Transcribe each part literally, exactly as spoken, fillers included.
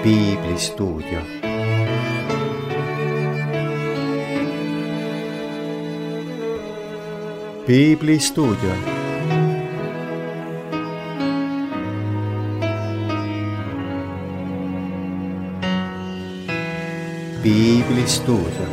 Piiblistuudio. Piiblistuudio. Piiblistuudio.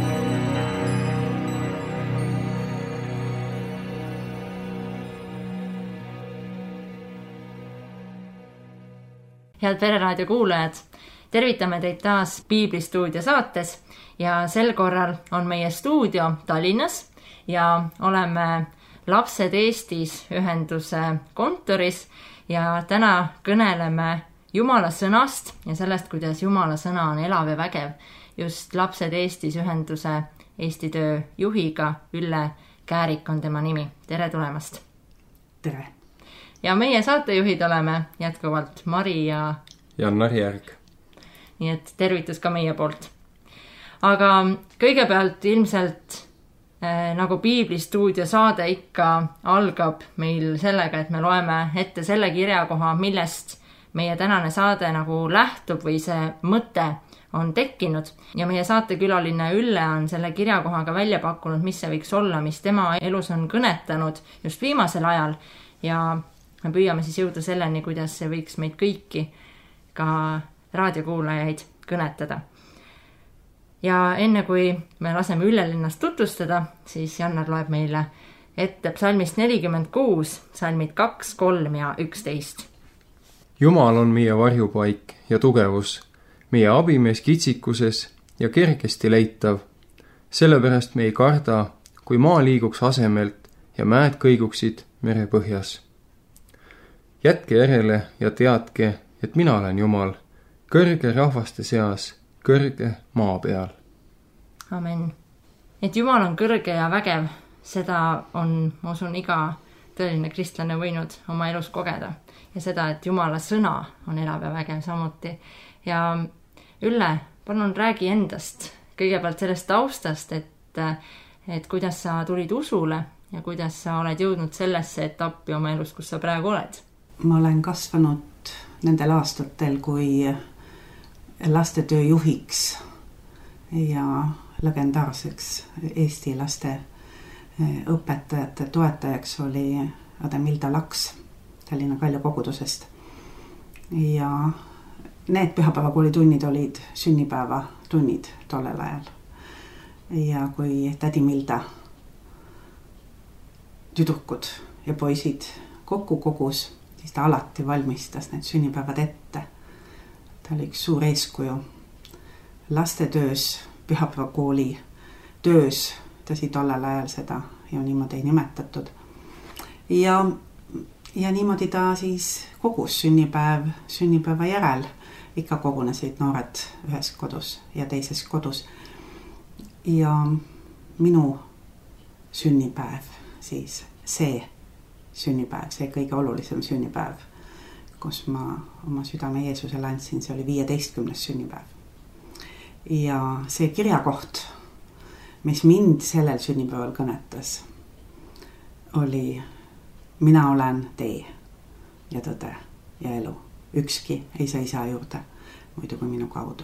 Head Pereraadio kuulajad, tervitame teid taas Piiblistuudio saates ja sel korral on meie stuudio Tallinnas ja oleme Lapsed Eestis ühenduse kontoris ja täna kõneleme Jumala sõnast ja sellest, kuidas Jumala sõna on elav ja vägev just Lapsed Eestis ühenduse Eesti töö juhiga Ülle Käärik on tema nimi. Tere tulemast! Tere! Ja meie saatejuhid oleme jätkuvalt Mari ja Jannar Järg. Nii et tervitus ka meie poolt. Aga kõigepealt ilmselt eh, nagu Piiblistuudio saade ikka algab meil sellega, et me loeme ette selle kirjakoha, millest meie tänane saade nagu lähtub või see mõte on tekkinud. Ja meie saatekülaline Ülle on selle kirjakohaga välja pakkunud, mis see võiks olla, mis tema elus on kõnetanud just viimasel ajal ja me püüame siis jõuda selleni, kuidas see võiks meid kõiki, ka raadiokuulajaid, kõnetada. Ja enne kui me laseme Üllel ennast tutvustada, siis Jannar loeb meile ette psalmist nelikümmend kuus, psalmid kaks, kolm ja üksteist. Jumal on meie varjupaik ja tugevus, meie abimees kitsikuses ja kergesti leitav. Sellepärast me ei karda, kui maa liiguks asemelt ja mäed kõiguksid mere põhjas. Jätke järele ja teadke, et mina olen Jumal, kõrge rahvaste seas, kõrge maa peal. Amen. Et Jumal on kõrge ja vägev, seda on, ma usun, iga tõeline kristlane võinud oma elus kogeda. Ja seda, et Jumala sõna on elav ja vägev samuti. Ja Ülle, palun räägi endast, kõigepealt sellest taustast, et, et kuidas sa tulid usule ja kuidas sa oled jõudnud sellesse etappi oma elus, kus sa praegu oled. Ma olen kasvanud nendel aastatel kui lastetöö juhiks ja legendaarseks Eesti laste õpetajate toetajaks oli Ademilda Laks Tallinna Kalju kogudusest. Ja need pühapäevakooli tunnid olid sünnipäeva tunnid tollel ajal. Ja kui tädi Milda tüdrukud ja poisid kokku kogus, siis ta alati valmistas need sünnipäevad ette. Ta oli üks suur eeskuju lastetöös, pühapäevakooli töös, tõsi tollel ajal seda ju niimoodi ei nimetatud. Ja, ja niimoodi ta siis kogus sünnipäev, sünnipäeva järel. Ikka kogunesid noored ühes kodus ja teises kodus. Ja minu sünnipäev siis see sünnipäev, see kõige olulisem sünnipäev, kus ma oma südame Jeesusele andsin, see oli viieteistkümnes sünnipäev. Ja see kirjakoht, mis mind sellel sünnipäeval kõnetas, oli mina olen tee ja tõde ja elu. Ükski ei saa isa juurde, muidu kui minu kaudu.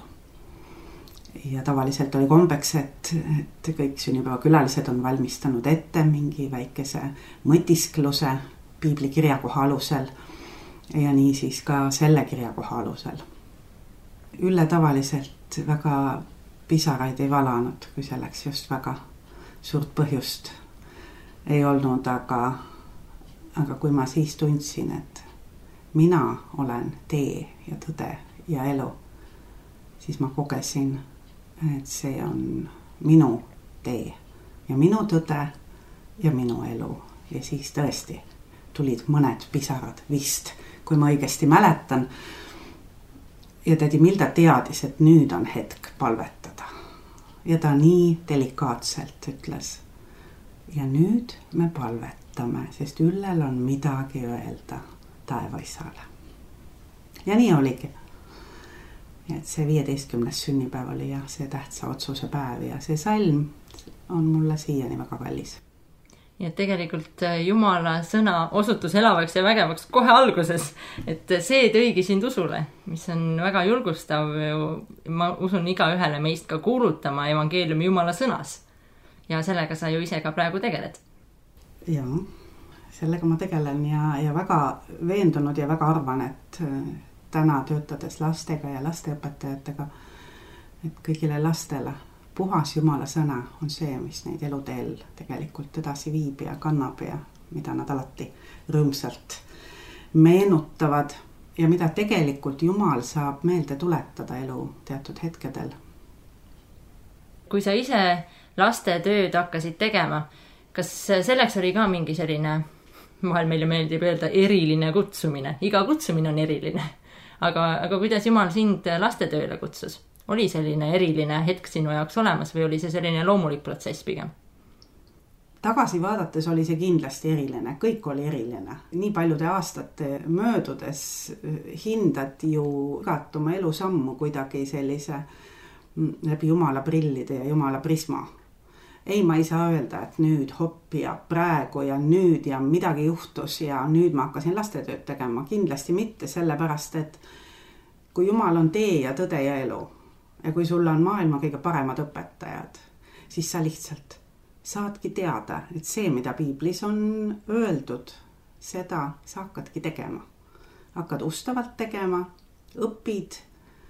Ja tavaliselt oli kombeks, et, et kõik sünnipäeva külalised on valmistanud ette mingi väikese mõtiskluse piibli kirjakoha alusel ja nii siis ka selle kirjakoha alusel. Ülle tavaliselt väga pisaraid ei valanud, kui selleks just väga suurt põhjust ei olnud, aga, aga kui ma siis tundsin, et mina olen tee ja tõde ja elu, siis ma kogesin, et see on minu tee ja minu tõde ja minu elu. Ja siis tõesti tulid mõned pisarad vist, kui ma õigesti mäletan. Ja tädi Milda teadis, et nüüd on hetk palvetada. Ja ta nii delikaatselt ütles. Ja nüüd me palvetame, sest Üllel on midagi öelda taevaisale. Ja nii oligi. Et see viieteistkümnes sünnipäev oli ja see tähtsa otsuse päev ja see salm on mulle siiani väga kallis. ja tegelikult Jumala sõna osutus elavaks ja vägevaks kohe alguses, et see tõigi sind usule, mis on väga julgustav ju, ma usun iga ühele meist ka kuulutama evangeeliumi Jumala sõnas. Ja sellega sa ju ise ka praegu tegeled. Jaa, sellega ma tegelen ja, ja väga veendunud ja väga arvan, et täna töötades lastega ja lasteõpetajatega, et kõigile lastele puhas Jumala sõna on see, mis neid eluteel tegelikult edasi viib ja kannab ja mida nad alati rõõmsalt meenutavad ja mida tegelikult Jumal saab meelde tuletada elu teatud hetkedel. Kui sa ise lastetööd hakkasid tegema, kas selleks oli ka mingi selline, vahel meile meeldib öelda, eriline kutsumine? Iga kutsumine on eriline. Aga, aga kuidas Jumal sind lastetööle kutsus? Oli selline eriline hetk sinu jaoks olemas või oli see selline loomulik protsess pigem? Tagasi vaadates oli see kindlasti eriline, kõik oli eriline. Nii paljude aastate möödudes hindad ju igat oma elusammu kuidagi sellise läbi Jumala prillide ja Jumala prisma. Ei, ma ei saa öelda, et nüüd hopp ja praegu ja nüüd ja midagi juhtus ja nüüd ma hakkasin lastetööd tegema. Kindlasti mitte sellepärast, et kui Jumal on tee ja tõde ja elu ja kui sul on maailma kõige paremad õpetajad, siis sa lihtsalt saadki teada, et see, mida piiblis on öeldud, seda sa hakkadki tegema. Hakkad ustavalt tegema, õpid,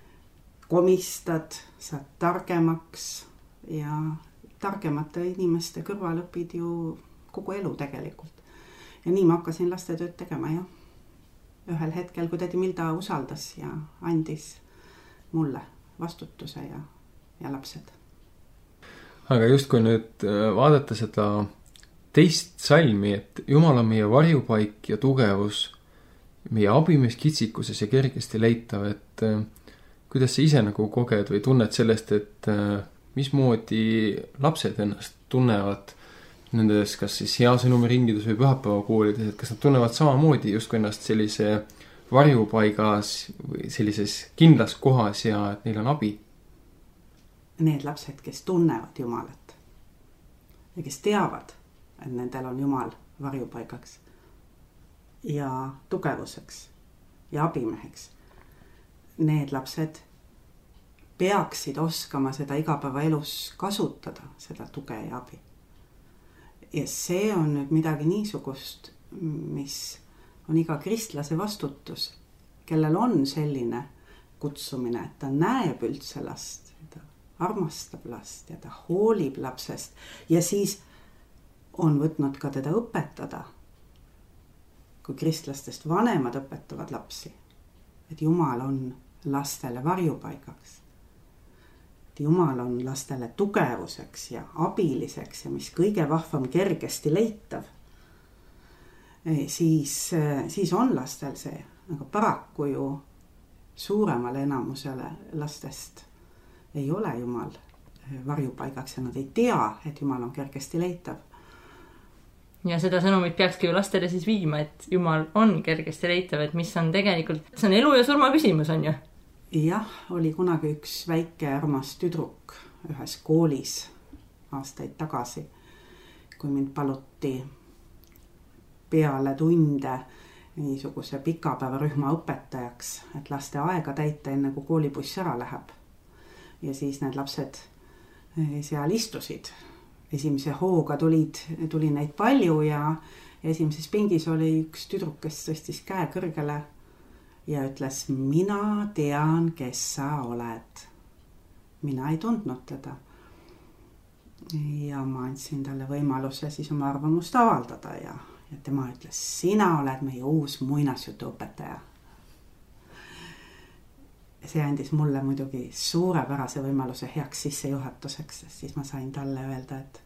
komistad, saad targemaks ja targemate inimeste kõrval õpid ju kogu elu tegelikult. Ja nii ma hakkasin lastetööd tegema, jah. Ühel hetkel, kui tädi Milda usaldas ja andis mulle vastutuse ja, ja lapsed. Aga just kui nüüd vaadata seda teist salmi, et Jumal on meie varjupaik ja tugevus, meie abimees kitsikuses ja kergesti leitav, et kuidas sa ise nagu koged või tunned sellest, et mismoodi lapsed ennast tunnevad nendes kas siis hea sõnumi ringides või pühapäevakoolides, et kas nad tunnevad samamoodi justkui ennast sellise varjupaigas või sellises kindlas kohas ja et neil on abi? Need lapsed, kes tunnevad Jumalat ja kes teavad, et nendel on Jumal varjupaigaks ja tugevuseks ja abimeheks. Need lapsed peaksid oskama seda igapäevaelus kasutada, seda tuge ja abi. Ja see on nüüd midagi niisugust, mis on iga kristlase vastutus, kellel on selline kutsumine, et ta näeb üldse last, ta armastab last ja ta hoolib lapsest ja siis on võtnud ka teda õpetada, kui kristlastest vanemad õpetavad lapsi, et Jumal on lastele varjupaigaks. Et Jumal on lastele tugevuseks ja abiliseks ja mis kõige vahvam kergesti leitav. Siis, siis on lastel see, aga paraku ju suuremale enamusele lastest ei ole Jumal varjupaigaks ja nad ei tea, et Jumal on kergesti leitav. Ja seda sõnumit peakski ju lastele siis viima, et Jumal on kergesti leitav, et mis on tegelikult, see on elu ja surma küsimus on ju? Jah, oli kunagi üks väike armas tüdruk ühes koolis aastaid tagasi, kui mind paluti peale tunde niisuguse pikapäevarühma õpetajaks, et laste aega täita enne kui koolibuss ära läheb. Ja siis need lapsed seal istusid. Esimese hooga tulid, tuli neid palju ja esimeses pingis oli üks tüdruk, kes tõstis käe kõrgele ja ütles, mina tean, kes sa oled. Mina ei tundnud teda. Ja ma andsin talle võimaluse siis oma arvamust avaldada ja Ja tema ütles, sina oled meie uus muinasjutu õpetaja. See andis mulle muidugi suurepärase võimaluse heaks sissejuhatuseks, sest siis ma sain talle öelda, et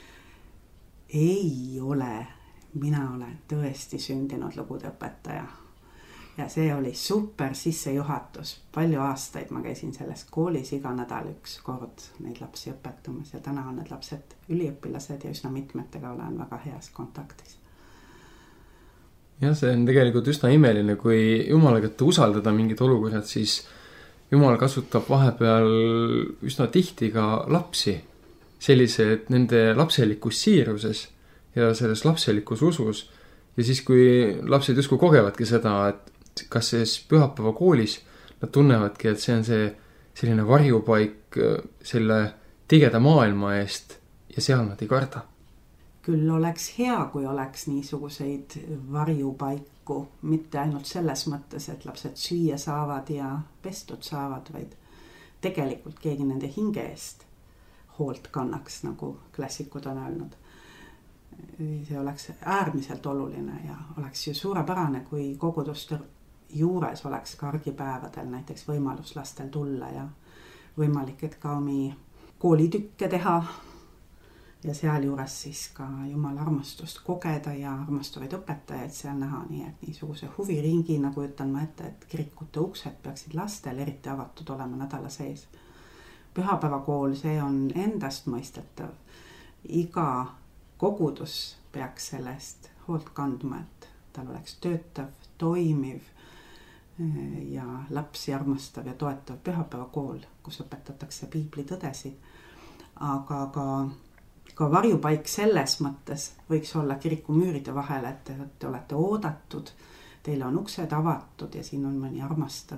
ei ole, mina olen tõesti sündinud lugude õpetaja. Ja see oli super sissejuhatus. Palju aastaid ma käisin selles koolis iga nädal üks kord neid lapsi õpetamas ja täna on need lapsed üliõpilased ja üsna mitmetega olen väga heas kontaktis. Jah, see on tegelikult üsna imeline, kui Jumala kätte usaldada mingid olukorrad, siis Jumal kasutab vahepeal üsna tihti ka lapsi sellise, et nende lapselikus siiruses ja selles lapselikus usus. Ja siis, kui lapsed justkui kogevadki seda, et kas siis pühapäeva koolis nad tunnevadki, et see on see selline varjupaik selle tigeda maailma eest ja seal nad ei karda. Küll oleks hea, kui oleks niisuguseid varjupaiku, mitte ainult selles mõttes, et lapsed süüa saavad ja pestud saavad, vaid tegelikult keegi nende hinge eest hoolt kannaks, nagu klassikud on öelnud. See oleks äärmiselt oluline ja oleks ju suurepärane, kui koguduste juures oleks ka argipäevadel näiteks võimalus lastel tulla ja võimalik, et ka omi koolitükke teha ja sealjuures siis ka Jumala armastust kogeda ja armastavaid õpetajaid seal näha, nii et niisuguse huviringi, nagu ütlen ma ette, et kirikute uksed peaksid lastel eriti avatud olema nädala sees. Pühapäevakool, see on endast mõistetav. Iga kogudus peaks sellest hoolt kandma, et tal oleks töötav, toimiv ja lapsi armastav ja toetav pühapäevakool, kus õpetatakse piiblitõdesid. Aga ka, ka varjupaik selles mõttes võiks olla kiriku müüride vahel, et te olete oodatud, teile on uksed avatud ja siin on mõni armastav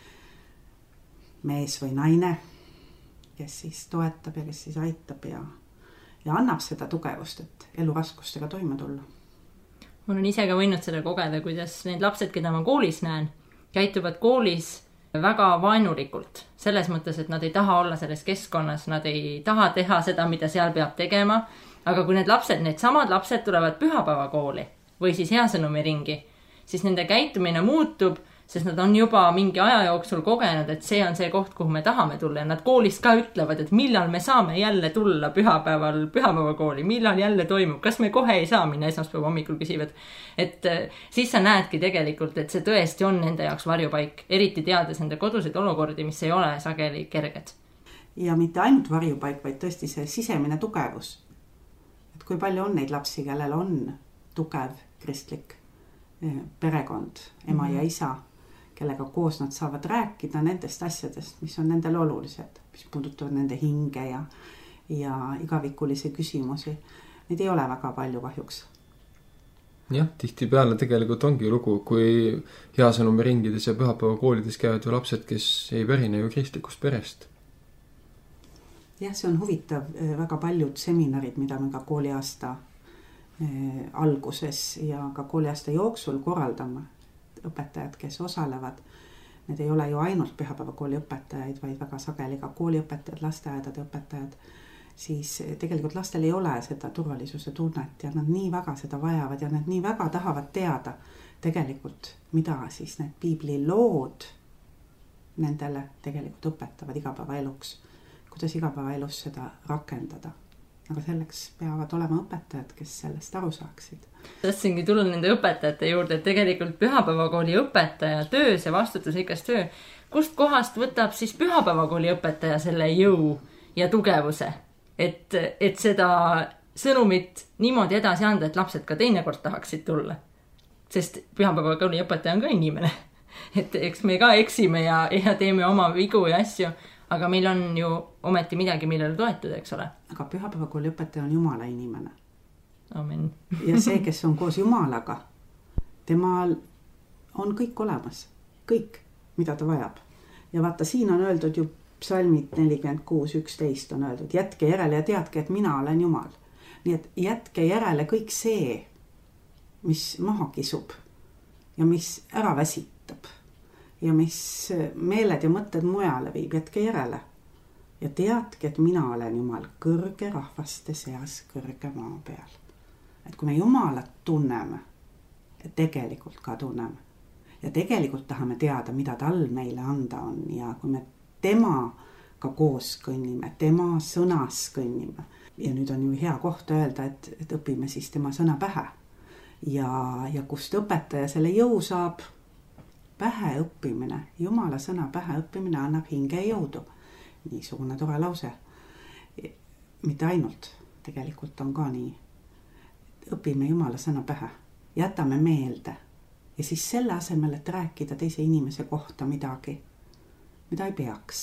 mees või naine, kes siis toetab ja kes siis aitab ja ja annab seda tugevust, et eluraskustega toime tulla. Mul on ise ka võinud seda kogeda, kuidas need lapsed, keda ma koolis näen, käituvad koolis väga vaenulikult. Selles mõttes, et nad ei taha olla selles keskkonnas, nad ei taha teha seda, mida seal peab tegema. Aga kui need lapsed, need samad lapsed tulevad pühapäevakooli või siis heasõnumi ringi, siis nende käitumine muutub, sest nad on juba mingi aja jooksul kogenud, et see on see koht, kuhu me tahame tulla. Ja nad koolis ka ütlevad, et millal me saame jälle tulla pühapäeval pühapäevakooli, millal jälle toimub, kas me kohe ei saa minna, esmaspäeva hommikul küsivad. Et siis sa näedki tegelikult, et see tõesti on nende jaoks varjupaik, eriti teades nende koduseid olukordi, mis ei ole sageli kerged. Ja mitte ainult varjupaik, vaid tõesti see sisemine tugevus. Et kui palju on neid lapsi, kellel on tugev kristlik perekond, ema mm-hmm. ja isa, kellega koos nad saavad rääkida nendest asjadest, mis on nendele olulised, mis puudutavad nende hinge ja, ja igavikulisi küsimusi. Neid ei ole väga palju kahjuks. Jah, tihti peale tegelikult ongi lugu, kui heasõnumi ringides ja pühapäevakoolides käivad ju lapsed, kes ei pärine ju kristlikust perest. Jah, see on huvitav. Väga paljud seminarid, mida me ka kooliaasta alguses ja ka kooliaasta jooksul korraldame, õpetajad, kes osalevad, need ei ole ju ainult pühapäevakooli õpetajaid, vaid väga sageli ka kooliõpetajad, lasteaedade õpetajad, siis tegelikult lastel ei ole seda turvalisuse tunnet ja nad nii väga seda vajavad ja nad nii väga tahavad teada tegelikult, mida siis need piibli lood nendele tegelikult õpetavad igapäevaeluks, kuidas igapäevaelus seda rakendada. Aga selleks peavad olema õpetajad, kes sellest aru saaksid. Tahtsingi tulla nende õpetajate juurde, et tegelikult pühapäevakooli õpetaja töö, see vastutusrikas töö, kust kohast võtab siis pühapäevakooli õpetaja selle jõu ja tugevuse, et, et seda sõnumit niimoodi edasi anda, et lapsed ka teinekord tahaksid tulla. Sest pühapäevakooli õpetaja on ka inimene. Et eks me ka eksime ja, ja teeme oma vigu ja asju, aga meil on ju ometi midagi, millele toetuda, eks ole. Aga pühapäevakooli õpetaja on Jumala inimene. Amen. Ja see, kes on koos Jumalaga, temal on kõik olemas. Kõik, mida ta vajab. Ja vaata, siin on öeldud ju psalmid nelikümmend kuus üksteist on öeldud, jätke järele ja teadke, et mina olen Jumal. Nii et jätke järele kõik see, mis maha kisub ja mis ära väsitab. Ja mis meeled ja mõtted mujale viib, jätke järele. Ja teadke, et mina olen Jumal kõrge rahvaste seas kõrge maa peal. Et kui me Jumalat tunneme, ja tegelikult ka tunneme, ja tegelikult tahame teada, mida tal meile anda on, ja kui me temaga koos kõnnime, tema sõnas kõnnime, ja nüüd on ju hea koht öelda, et, et õpime siis tema sõna pähe. Ja, ja kust õpetaja selle jõu saab, pähe õppimine, Jumala sõna pähe õppimine annab hinge jõudu. Niisugune tore lause. Mitte ainult, tegelikult on ka nii. Õpime Jumala sõna pähe, jätame meelde ja siis selle asemel, et rääkida teise inimese kohta midagi, mida ei peaks,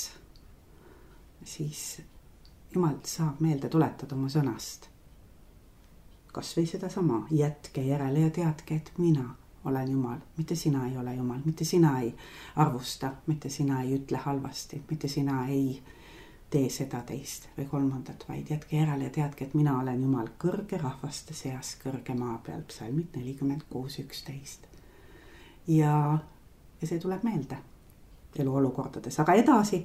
siis Jumal saab meelde tuletada oma sõnast. kas või seda sama, jätke järele ja teadke, et mina olen Jumal, mitte sina ei ole Jumal, mitte sina ei arvusta, mitte sina ei ütle halvasti, mitte sina ei tee seda teist või kolmandat, vaid jätke järele ja teadke, et mina olen Jumal kõrge rahvaste seas, kõrge maa peal, psalmid nelikümmend kuus üksteist. Ja, ja see tuleb meelde eluolukordades, aga edasi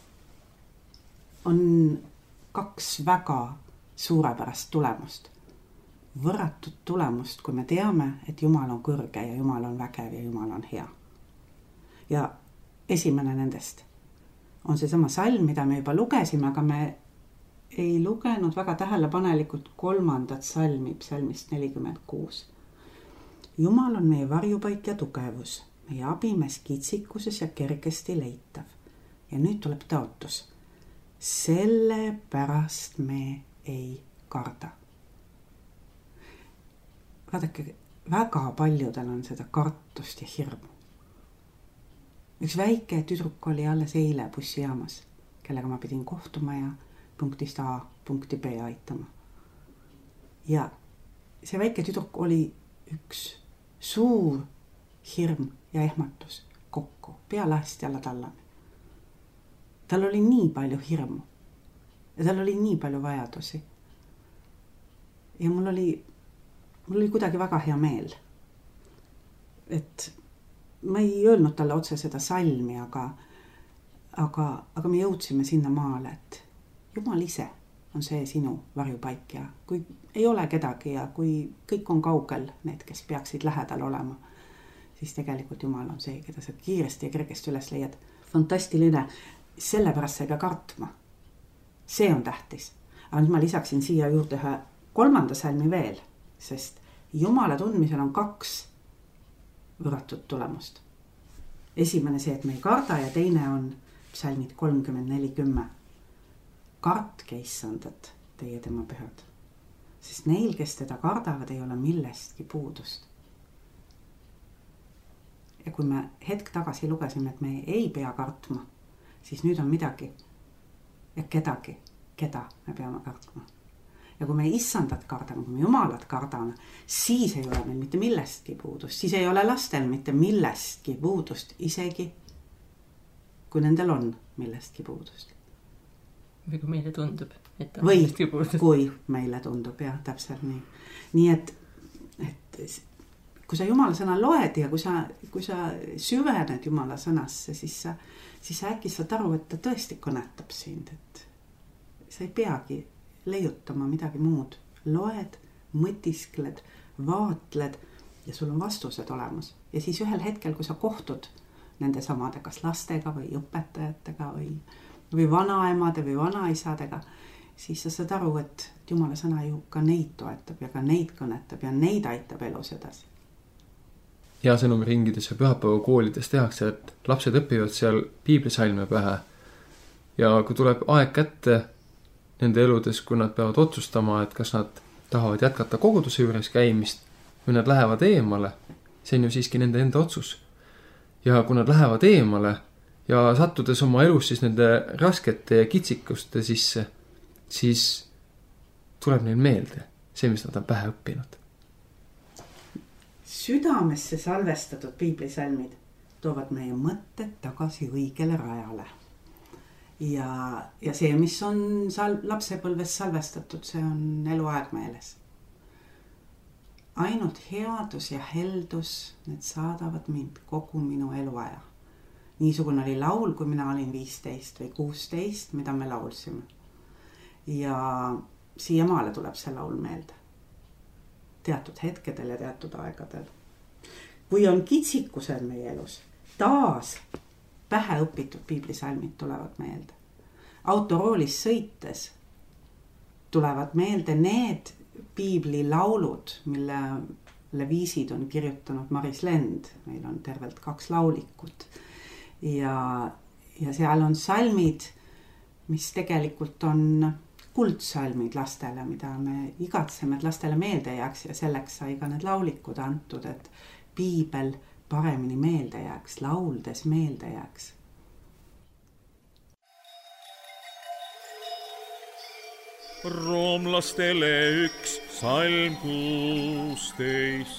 on kaks väga suurepärast tulemust. Võrratut tulemust, kui me teame, et Jumal on kõrge ja Jumal on vägev ja Jumal on hea. Ja esimene nendest on see sama salm, mida me juba lugesime, aga me ei lugenud väga tähelepanelikult kolmandat salmi, psalmist nelikümmend kuus. Jumal on meie varjupaik ja tugevus, meie abimees kitsikuses ja kergesti leitav. Ja nüüd tuleb taotus. Selle pärast me ei karda. Vaadake, väga paljudel on seda kartust ja hirmu. Üks väike tüdruk oli alles eile bussijaamas, kellega ma pidin kohtuma ja punktist A punkti B aitama. Ja see väike tüdruk oli üks suur hirm ja ehmatus kokku, pea lahti alla tallani. Tal oli nii palju hirmu ja tal oli nii palju vajadusi. Ja mul oli Mul oli kuidagi väga hea meel, et ma ei öelnud talle otse seda salmi, aga, aga, aga me jõudsime sinna maale, et Jumal ise on see sinu varjupaik ja kui ei ole kedagi ja kui kõik on kaugel, need, kes peaksid lähedal olema, siis tegelikult Jumal on see, keda sa kiiresti ja kergesti üles leiad. Fantastiline, sellepärast sa ei pea kartma. See on tähtis. Aga nüüd ma lisaksin siia juurde ühe kolmanda salmi veel, sest Jumala tundmisel on kaks võrratut tulemust. Esimene see, et me ei karda ja teine on psalmid kolmkümmend nelikümmend. Kartke issandat, teie tema pühad. Sest neil, kes teda kardavad, ei ole millestki puudust. Ja kui me hetk tagasi lugesime, et me ei pea kartma, siis nüüd on midagi ja kedagi, keda me peame kartma. Ja kui me issandat kardame, kui me Jumalat kardame, siis ei ole meil mitte millestki puudust. Siis ei ole lastel mitte millestki puudust, isegi kui nendel on millestki puudust. Või kui meile tundub, et on millestki puudust. Või kui meile tundub, jah, täpselt nii. Nii et, et kui sa Jumala sõna loed ja kui sa, kui sa süvened Jumala sõnasse, siis sa, siis sa äkki saad aru, et ta tõesti kõnetab sind, et sa ei peagi leiutama midagi muud. Loed, mõtiskled, vaatled ja sul on vastused olemas. Ja siis ühel hetkel, kui sa kohtud nende samade kas lastega või õpetajatega või, või vanaemade või vanaisadega, siis sa saad aru, et Jumala sõna ju ka neid toetab ja ka neid kõnetab ja neid aitab elus edasi. Hea sõnumi ringides ja pühapäeva koolides tehakse, et lapsed õpivad seal piiblisalme pähe. Ja kui tuleb aeg kätte nende eludes, kui nad peavad otsustama, et kas nad tahavad jätkata koguduse juures käimist või nad lähevad eemale, see on ju siiski nende enda otsus. Ja kui nad lähevad eemale ja sattudes oma elus siis nende raskete ja kitsikuste sisse, siis tuleb neil meelde see, mis nad on pähe õppinud. Südamesse salvestatud piiblisalmid toovad meie mõtted tagasi õigele rajale. Ja, ja see, mis on sal, lapsepõlves salvestatud, see on eluaeg meeles. Ainult headus ja heldus, need saadavad mind kogu minu eluaja. Niisugune oli laul, kui mina olin viisteist või kuusteist, mida me laulsime. Ja siiamaale tuleb see laul meelde. Teatud hetkedel ja teatud aegadel. Kui on kitsikused meie elus, taas pähe õpitud piiblisalmid tulevad meelde. Autoroolis sõites tulevad meelde need piiblilaulud, mille viisid on kirjutanud Maris Lend. Meil on tervelt kaks laulikut. Ja, ja seal on salmid, mis tegelikult on kuldsalmid lastele, mida me igatseme, et lastele meelde jääks ja selleks sai ka need laulikud antud, et piibel paremini meelde jääks, lauldes meelde jääks. . roomlastele üks salm kuusteist.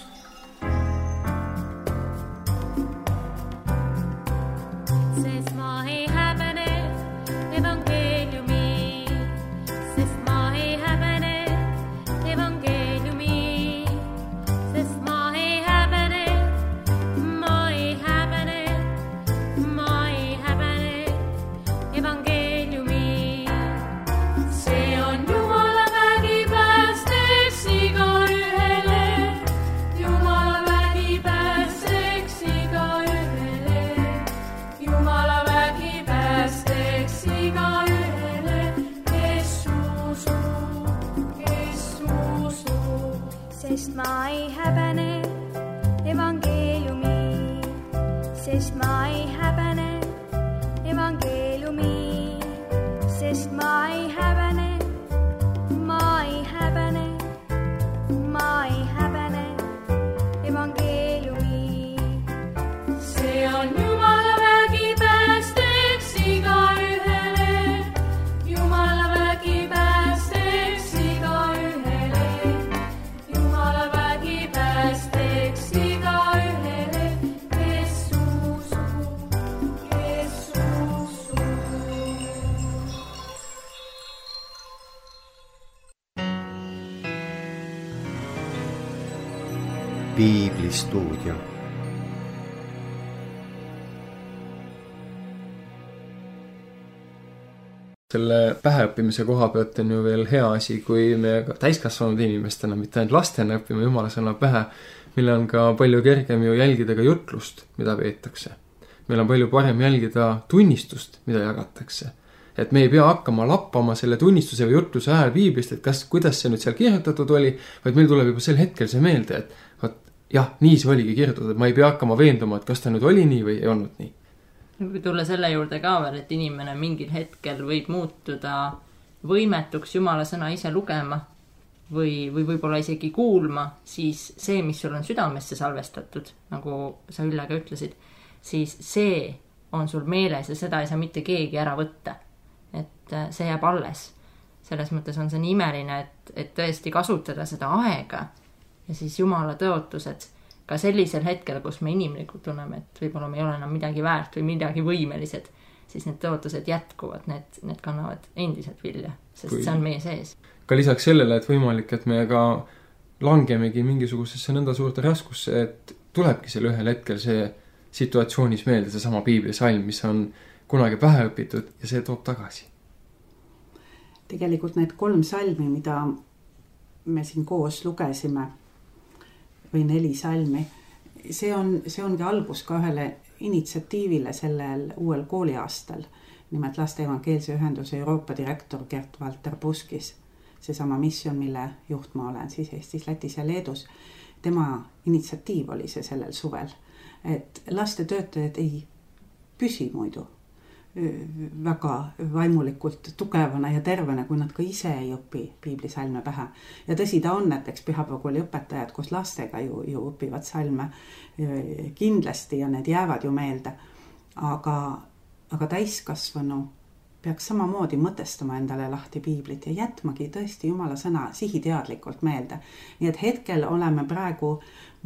Sest ma ei häbene evangeeliumi, sest ma ei häbene evangeeliumi, sest ma ei häbene, ma ei häbene, ma ei häbene evangeeliumi. See on Jumala vägi päästeks igaühele, Jumala vägi päästeks igaühele, Jumala vägi päästeks igaühele, kes usub, kes usub. Sest ma ei häbene evangeeliumi, sest ma ei häbene evangeeliumi, sest ma ei häbene, ma ei häbene, ma ei häbene evangeeliumi. See on Jumala vägi päästeks igaühele, Jumala vägi päästeks igaühele, Jumala vägi päästeks igaühele, kes usub, kes usub. Piiblistuudio. Selle päheõppimise koha pealt on ju veel hea asi, kui me ka täiskasvanud inimestena, mitte ainult lastena õppime Jumala sõna pähe, mille on ka palju kergem ju jälgida ka jutlust, mida peetakse. Meil on palju parem jälgida tunnistust, mida jagatakse. Et me ei pea hakkama lappama selle tunnistuse või jutluse ajal piiblist, et kas, kuidas see nüüd seal kirjutatud oli, vaid meil tuleb juba sel hetkel see meelde, et vaat, jah, nii see oligi kirjutatud, et ma ei pea hakkama veenduma, et kas ta nüüd oli nii või ei olnud nii. Kui tulla selle juurde ka veel, et inimene mingil hetkel võib muutuda võimetuks Jumala sõna ise lugema või, või võib-olla isegi kuulma, siis see, mis sul on südamesse salvestatud, nagu sa Ülle ka ütlesid, siis see on sul meeles ja seda ei saa mitte keegi ära võtta. Et see jääb alles. Selles mõttes on see nii imeline, et, et tõesti kasutada seda aega ja siis Jumala tõotused ka sellisel hetkel, kus me inimlikult tunneme, et võib-olla me ei ole enam midagi väärt või midagi võimelised, siis need tõotused jätkuvad, need, need kannavad endiselt vilja, sest kui... see on meie sees. Ka lisaks sellele, et võimalik, et me ka langemegi mingisugusesse nõnda suurte raskusse, et tulebki selle ühel hetkel see situatsioonis meelde, see sama piiblisalm, mis on kunagi pähe õpitud ja see toob tagasi. Tegelikult need kolm salmi, mida me siin koos lugesime, või neli salmi, see on, see ongi algus ka ühele initsiatiivile sellel uuel kooliaastal. Nimelt Laste Evangeelse Ühenduse Euroopa direktor Gert-Valter Buskis, seesama missioon, mille juht ma olen siis Eestis, Lätis ja Leedus. Tema initsiatiiv oli see sellel suvel, et laste töötajad ei püsi muidu väga vaimulikult tugevana ja tervena, kui nad ka ise ei õpi piiblisalme pähe. Ja tõsi ta on, et eks pühapäevakooli õpetajad koos lastega ju, ju õpivad salme kindlasti ja need jäävad ju meelde. Aga, aga täiskasvanu peaks samamoodi mõtestama endale lahti piiblit ja jätmagi tõesti Jumala sõna sihiteadlikult meelde. Nii et hetkel oleme praegu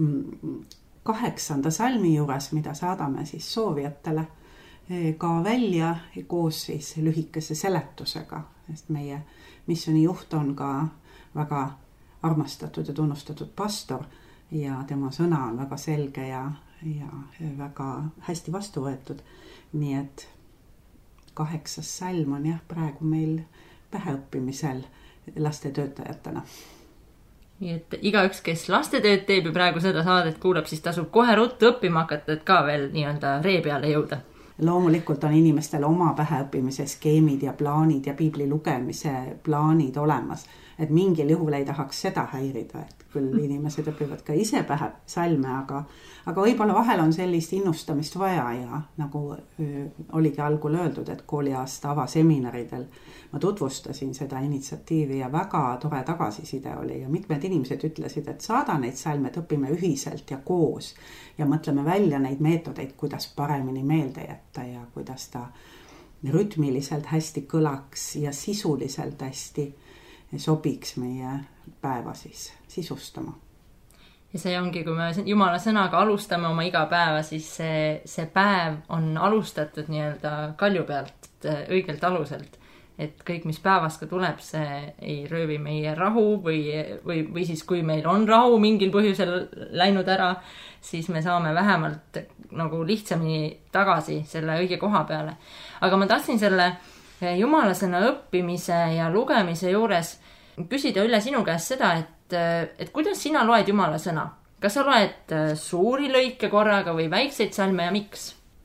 kaheksanda salmi juures, mida saadame siis soovijatele ka välja koos siis lühikese seletusega, sest meie missiooni juht on ka väga armastatud ja tunnustatud pastor ja tema sõna on väga selge ja, ja väga hästi vastu võetud. Nii et kaheksas salm on jah praegu meil päheõppimisel lastetöötajatena. Nii et igaüks, kes lastetööd teeb ja praegu seda saadet kuulab, siis tasub kohe ruttu õppima hakata, et ka veel nii-öelda ree peale jõuda. Loomulikult on inimestel oma päheõppimise skeemid ja plaanid ja piibli lugemise plaanid olemas, et mingil juhul ei tahaks seda häirida, et küll inimesed õpivad ka ise pähe salme, aga, aga võib-olla vahel on sellist innustamist vaja ja nagu öö, oligi algul öeldud, et kooliaasta avaseminaridel ma tutvustasin seda initsiatiivi ja väga tore tagasiside oli ja mitmed inimesed ütlesid, et saada neid salme, et õpime ühiselt ja koos ja mõtleme välja neid meetodeid, kuidas paremini meelde jätta ja kuidas ta rütmiliselt hästi kõlaks ja sisuliselt hästi sobiks meie päeva siis sisustama. Ja see ongi, kui me Jumala sõnaga alustame oma igapäeva, siis see, see päev on alustatud nii-öelda kalju pealt, õigelt aluselt. Et kõik, mis päevast ka tuleb, see ei röövi meie rahu või, või, või siis kui meil on rahu mingil põhjusel läinud ära, siis me saame vähemalt nagu lihtsamini tagasi selle õige koha peale. Aga ma tahtsin selle Jumala sõna õppimise ja lugemise juures küsida üle sinu käest seda, et et kuidas sina loed Jumala sõna? Kas sa loed suuri lõike korraga või väikseid salme ja miks?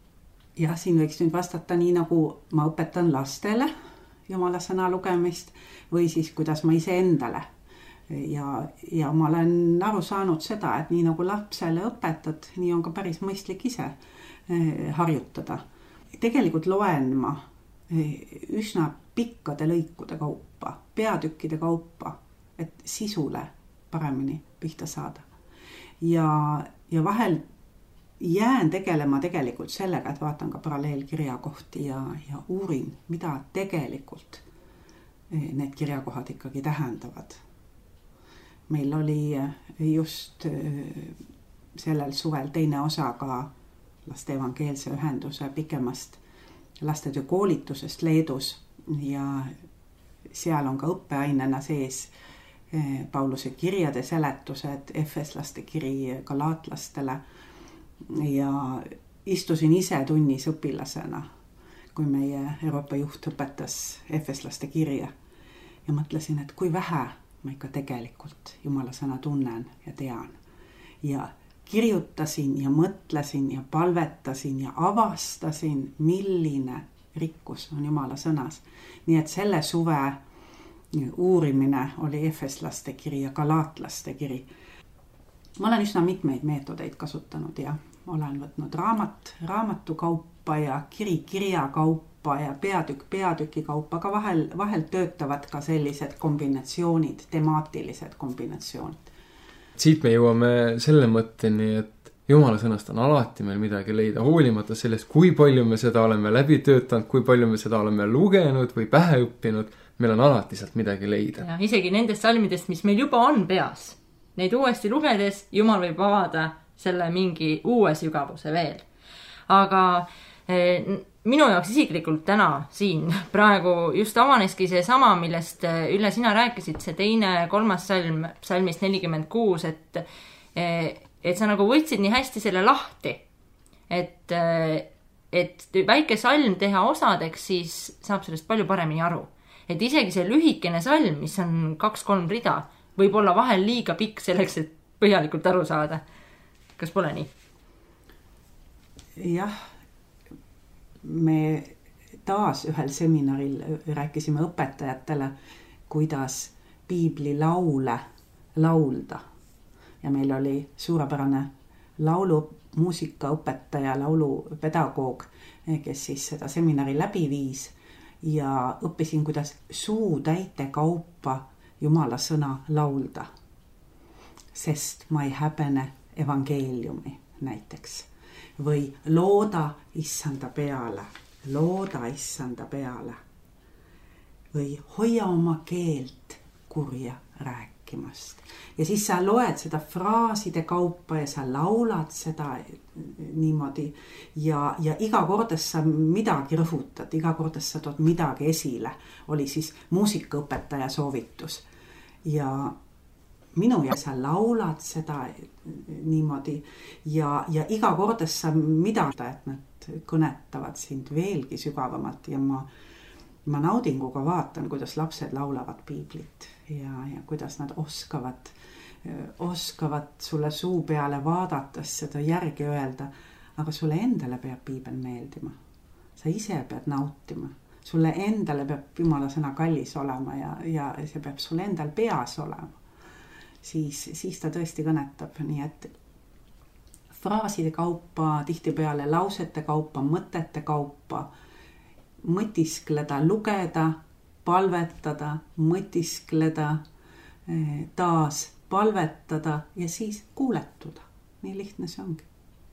Ja siin võiks nüüd vastata nii, nagu ma õpetan lastele Jumala sõna lugemist või siis kuidas ma ise endale. Ja, ja ma olen aru saanud seda, et nii nagu lapsele õpetad, nii on ka päris mõistlik ise harjutada. Tegelikult loen ma üsna pikkade lõikude kaupa, peatükkide kaupa, et sisule paremini pihta saada. Ja, ja vahel jään tegelema tegelikult sellega, et vaatan ka paralleelkirjakohti ja, ja uurin, mida tegelikult need kirjakohad ikkagi tähendavad. Meil oli just sellel suvel teine osa ka laste evangeelse ühenduse pikemast lastetöö koolitusest Leedus ja seal on ka õppeainena sees Pauluse kirjade seletused, efeslaste kiri galaatlastele ja istusin ise tunnis õpilasena, kui meie Euroopa juht õpetas efeslaste kirja ja mõtlesin, et kui vähe ma ikka tegelikult Jumala sõna tunnen ja tean ja kirjutasin ja mõtlesin ja palvetasin ja avastasin, milline rikkus on Jumala sõnas. Nii et selle suve uurimine oli efeslaste kiri ja galaatlaste kiri. Ma olen üsna mitmeid meetodeid kasutanud ja olen võtnud raamat, raamatu kaupa ja kiri kirja kaupa ja peatükk peatüki kaupa, aga vahel, vahel töötavad ka sellised kombinatsioonid, temaatilised kombinatsioonid. Siit me jõuame selle mõtteni, et Jumala sõnast on alati meil midagi leida, hoolimata sellest, kui palju me seda oleme läbi töötanud, kui palju me seda oleme lugenud või pähe õppinud, meil on alati sealt midagi leida. Ja isegi nendest salmidest, mis meil juba on peas, neid uuesti lugedes Jumal võib avada selle mingi uue sügavuse veel. Aga eh, minu jaoks isiklikult täna siin praegu just avaneski see sama, millest Ülle sina rääkisid, see teine kolmas salm, salmist nelikümmend kuus, et, et sa nagu võtsid nii hästi selle lahti, et, et väike salm teha osadeks, siis saab sellest palju paremini aru. Et isegi see lühikene salm, mis on kaks-kolm rida, võib olla vahel liiga pikk selleks, et põhjalikult aru saada. Kas pole nii? Jah, me taas ühel seminaril rääkisime õpetajatele, kuidas piibli laule laulda. Ja meil oli suurepärane laulu muusikaõpetaja, laulupedagoog, kes siis seda seminari läbi viis ja õppisin, kuidas suutäite kaupa Jumala sõna laulda. Sest ma ei häbene evangeeliumi näiteks. Või looda issanda peale, looda issanda peale. Või hoia oma keelt kurja rääkimast. Ja siis sa loed seda fraaside kaupa ja sa laulad seda niimoodi ja, ja iga kordes sa midagi rõhutad, iga kordes sa tood midagi esile, oli siis muusikaõpetaja soovitus. Ja minu ja sa laulad seda niimoodi ja, ja iga kordes sa midagi, et nad kõnetavad sind veelgi sügavamalt ja ma, ma naudinguga vaatan, kuidas lapsed laulavad piiblit ja, ja kuidas nad oskavad, oskavad sulle suu peale vaadates seda järgi öelda, aga sulle endale peab piibel meeldima. Sa ise pead nautima. Sulle endale peab Jumala sõna kallis olema ja, ja see peab sulle endal peas olema. Siis, siis ta tõesti kõnetab, nii et fraaside kaupa, tihtipeale lausete kaupa, mõtete kaupa, mõtiskleda, lugeda, palvetada, mõtiskleda, taas palvetada ja siis kuuletuda. Nii lihtne see ongi.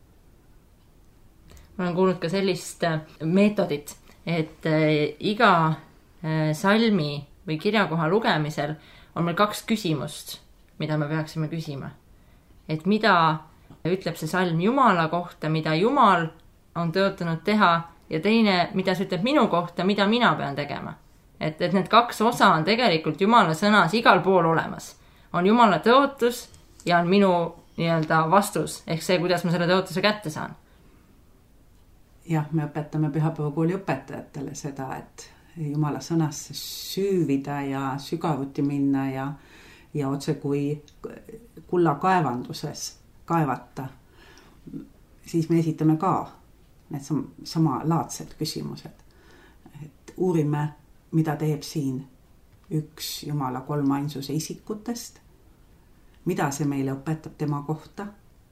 Ma olen kuulnud ka sellist meetodit, et iga salmi või kirjakoha lugemisel on meil kaks küsimust, mida me peaksime küsima. Et mida ütleb see salm Jumala kohta, mida Jumal on tõotanud teha, ja teine, mida see ütleb minu kohta, mida mina pean tegema. Et, et need kaks osa on tegelikult Jumala sõnas igal pool olemas. On Jumala tõotus ja on minu nii-öelda vastus, ehk see, kuidas ma selle tõotuse kätte saan. Jah, me õpetame pühapäevakooli õpetajatele seda, et Jumala sõnasse süüvida ja sügavuti minna ja, ja otse kui kulla kaevanduses kaevata, siis me esitame ka need sama laadsed küsimused. Et uurime, mida teeb siin üks Jumala kolmainsuse isikutest, mida see meile õpetab tema kohta,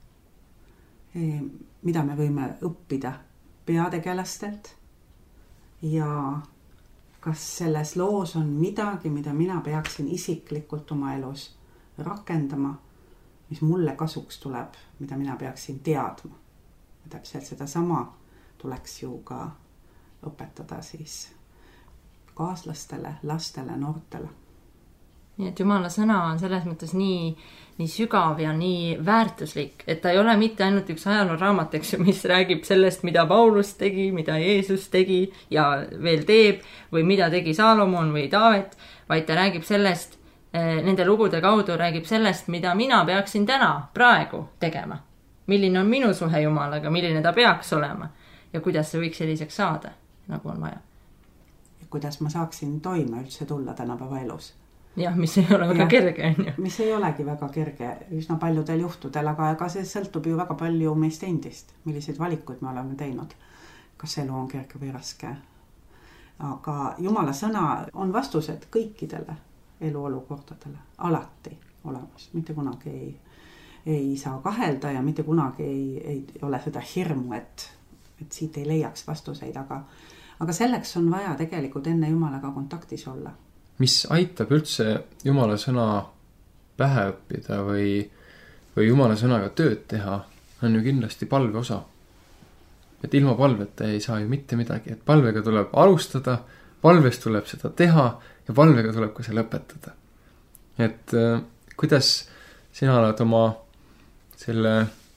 mida me võime õppida peategelastelt ja kas selles loos on midagi, mida mina peaksin isiklikult oma elus rakendama, mis mulle kasuks tuleb, mida mina peaksin teadma. Ja täpselt seda sama tuleks ju ka õpetada siis kaaslastele, lastele, noortele. Nii et Jumala sõna on selles mõttes nii, nii sügav ja nii väärtuslik, et ta ei ole mitte ainult üks ajalooraamat, eks, mis räägib sellest, mida Paulus tegi, mida Jeesus tegi ja veel teeb, või mida tegi Saalomon või Taavet, vaid ta räägib sellest, nende lugude kaudu räägib sellest, mida mina peaksin täna, praegu tegema. Milline on minu suhe Jumalaga, milline ta peaks olema ja kuidas see võiks selliseks saada, nagu on vaja. Ja kuidas ma saaksin toime üldse tulla tänapäeva elus. Jah, mis ei ole väga ja, kerge. On ju. Mis ei olegi väga kerge üsna paljudel juhtudel, aga ega see sõltub ju väga palju meist endist, milliseid valikuid me oleme teinud. Kas elu on kerge või raske. Aga Jumala sõna on vastused kõikidele eluolukordadele alati olemas. Mitte kunagi ei, ei saa kahelda ja mitte kunagi ei, ei ole seda hirmu, et, et siit ei leiaks vastuseid, aga, aga selleks on vaja tegelikult enne Jumalaga kontaktis olla. Mis aitab üldse Jumala sõna pähe õppida või, või Jumala sõnaga tööd teha, on ju kindlasti palve osa. Et ilma palveta ei saa ju mitte midagi, et palvega tuleb alustada, palves tuleb seda teha ja palvega tuleb ka see lõpetada. Et äh, kuidas sina oled oma selle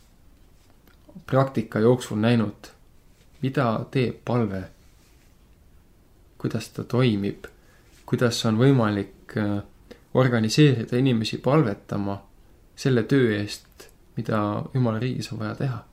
praktika jooksul näinud, mida teeb palve, kuidas ta toimib, kuidas on võimalik organiseerida inimesi palvetama selle töö eest, mida Jumala riigis on vaja teha?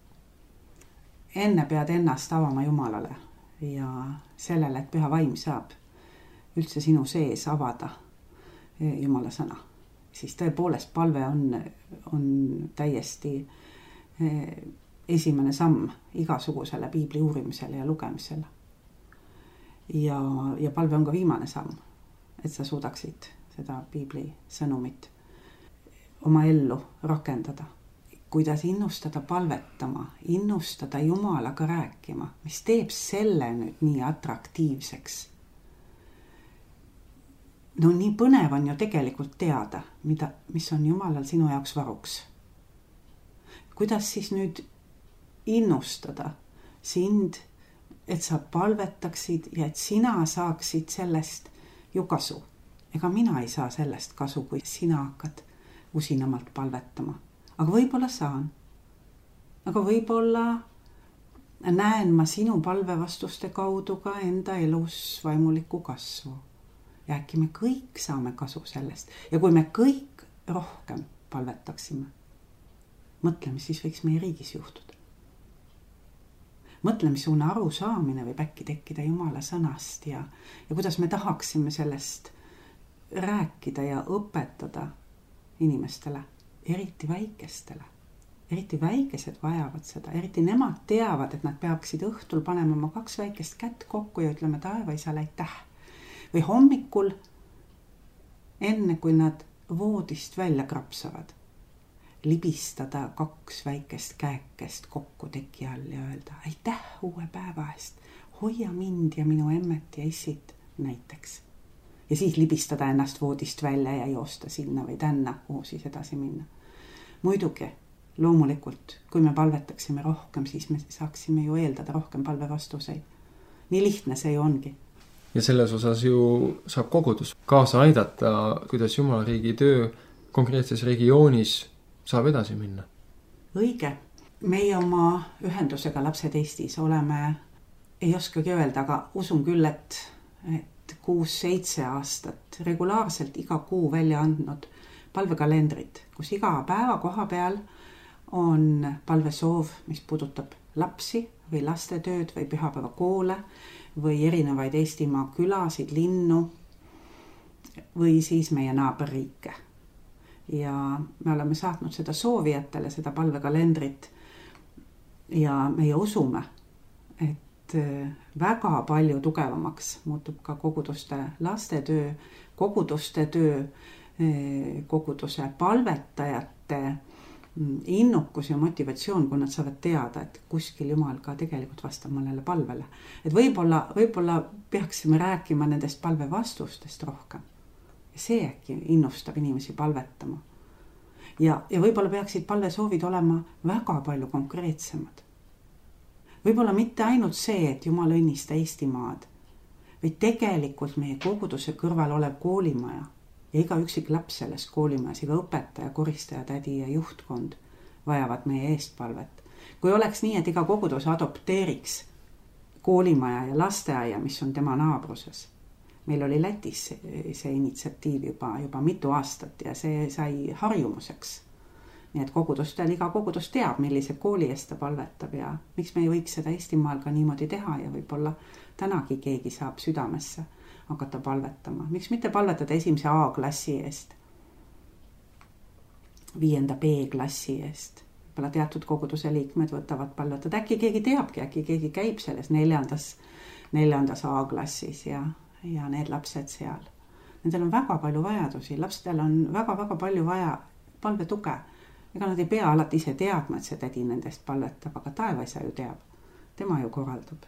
Enne pead ennast avama Jumalale ja sellele, et püha vaim saab üldse sinu sees avada Jumala sõna. Siis tõepoolest palve on, on täiesti esimene samm igasugusele piibli uurimisele ja lugemisele. Ja, ja palve on ka viimane samm, et sa suudaksid seda piibli sõnumit oma ellu rakendada. Kuidas innustada palvetama, innustada Jumalaga rääkima, mis teeb selle nüüd nii atraktiivseks. No nii põnev on ju tegelikult teada, mida, mis on Jumalal sinu jaoks varuks. Kuidas siis nüüd innustada sind, et sa palvetaksid ja et sina saaksid sellest ju kasu. Ega mina ei saa sellest kasu, kui sina hakkad usinamalt palvetama. Aga võib-olla saan. Aga võib-olla näen ma sinu palvevastuste kaudu ka enda elus vaimulikku kasvu. Ja äkki me kõik saame kasu sellest. Ja kui me kõik rohkem palvetaksime, mõtleme, siis võiks meie riigis juhtuda. Mõtle, missugune arusaamine võib äkki tekkida Jumala sõnast ja, ja kuidas me tahaksime sellest rääkida ja õpetada inimestele, eriti väikestele. Eriti väikesed vajavad seda, eriti nemad teavad, et nad peaksid õhtul panema oma kaks väikest kätt kokku ja ütleme taevaisale aitäh. Või hommikul, enne kui nad voodist välja krapsavad, libistada kaks väikest käekest kokku teki all ja öelda aitäh uue päeva eest, hoia mind ja minu emmet ja issid näiteks. Ja siis libistada ennast voodist välja ja joosta sinna või tänna, kuhu siis edasi minna. Muidugi, loomulikult, kui me palvetaksime rohkem, siis me saaksime ju eeldada rohkem palvevastuseid. Nii lihtne see ju ongi. ja selles osas ju saab kogudus kaasa aidata, kuidas Jumala riigi töö konkreetses regioonis saab edasi minna. Õige. Meie oma ühendusega Lapsed Eestis oleme, ei oskagi öelda, aga usun küll, et, et kuus-seitse aastat regulaarselt iga kuu välja andnud palvekalendrit, kus iga päeva koha peal on palvesoov, mis puudutab lapsi või lastetööd või pühapäevakoole või erinevaid Eestimaa külasid, linnu või siis meie naaberriike. Ja me oleme saatnud seda soovijatele, seda palvekalendrit ja meie usume, et väga palju tugevamaks muutub ka koguduste lastetöö, koguduste töö, koguduse palvetajate innukus ja motivatsioon, kui nad saavad teada, et kuskil Jumal ka tegelikult vastab mõnele palvele. Et võib-olla, võib-olla peaksime rääkima nendest palvevastustest rohkem. Ja see äkki innustab inimesi palvetama. Ja, ja võib-olla peaksid palvesoovid olema väga palju konkreetsemad. Võib-olla mitte ainult see, et Jumal õnnista Eestimaad, vaid tegelikult meie koguduse kõrval olev koolimaja ja iga üksik laps selles koolimajas, iga õpetaja, koristaja, tädi ja juhtkond vajavad meie eestpalvet. Kui oleks nii, et iga kogudus adopteeriks koolimaja ja lasteaia, mis on tema naabruses. Meil oli Lätis see, see initsiatiiv juba, juba mitu aastat ja see sai harjumuseks. Nii et kogudustel, iga kogudus teab, millise kooli eest ta palvetab ja miks me ei võiks seda Eestimaal ka niimoodi teha ja võib-olla tänagi keegi saab südamesse hakata palvetama. Miks mitte palvetada esimese A-klassi eest, viienda B-klassi eest. Võib-olla teatud koguduse liikmed võtavad palvetada. Äkki keegi teabki, äkki keegi käib selles neljandas, neljandas A-klassis ja, ja need lapsed seal. Nendel on väga palju vajadusi. Lapstel on väga-väga palju vaja palvetuge. Ega nad ei pea alati ise teadma, et see tädi nendest palvetab, aga taevaisa ju teab. Tema ju korraldab.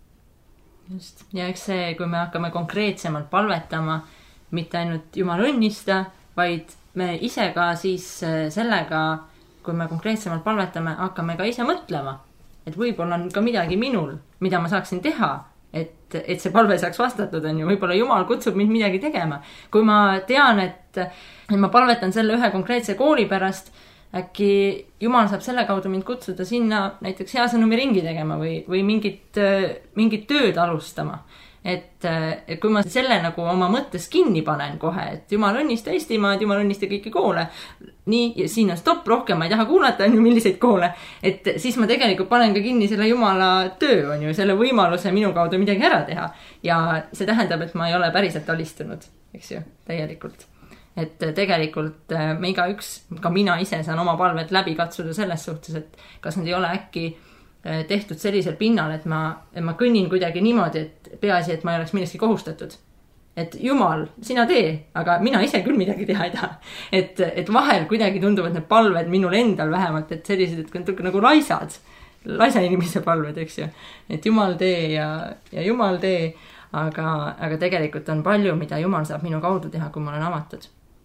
Just. Ja eks see, kui me hakkame konkreetsemalt palvetama, mitte ainult Jumal õnnista, vaid me ise ka siis sellega, kui me konkreetsemalt palvetame, hakkame ka ise mõtlema. Et võib-olla on ka midagi minul, mida ma saaksin teha, et, et see palve saaks vastatud, on ju. Võib-olla Jumal kutsub mind midagi tegema. Kui ma tean, et, et ma palvetan selle ühe konkreetse kooli pärast, äkki Jumal saab selle kaudu mind kutsuda sinna näiteks hea sõnumi ringi tegema või, või mingit, mingit tööd alustama. Et, et kui ma selle nagu oma mõttes kinni panen kohe, et Jumal õnnista Eestimaad, Jumal õnnista kõiki koole, nii, ja siin on stopp, rohkem ma ei taha kuulata, on ju, milliseid koole, et siis ma tegelikult panen ka kinni selle Jumala töö, on ju, selle võimaluse minu kaudu midagi ära teha. Ja see tähendab, et ma ei ole päriselt alistunud, eks ju, täielikult. Et tegelikult me igaüks, ka mina ise saan oma palvet läbi katsuda selles suhtes, et kas nad ei ole äkki tehtud sellisel pinnal, et ma, et ma kõnnin kuidagi niimoodi, et peaasi, et ma ei oleks millestki kohustatud. Et Jumal, sina tee, aga mina ise küll midagi teha ei taha. Et, et vahel kuidagi tunduvad need palved minul endal vähemalt, et sellised, et nagu laisad, laisa inimese palved, eks ju. Et Jumal tee ja, ja Jumal tee, aga, aga tegelikult on palju, mida Jumal saab minu kaudu teha, kui ma olen avatud.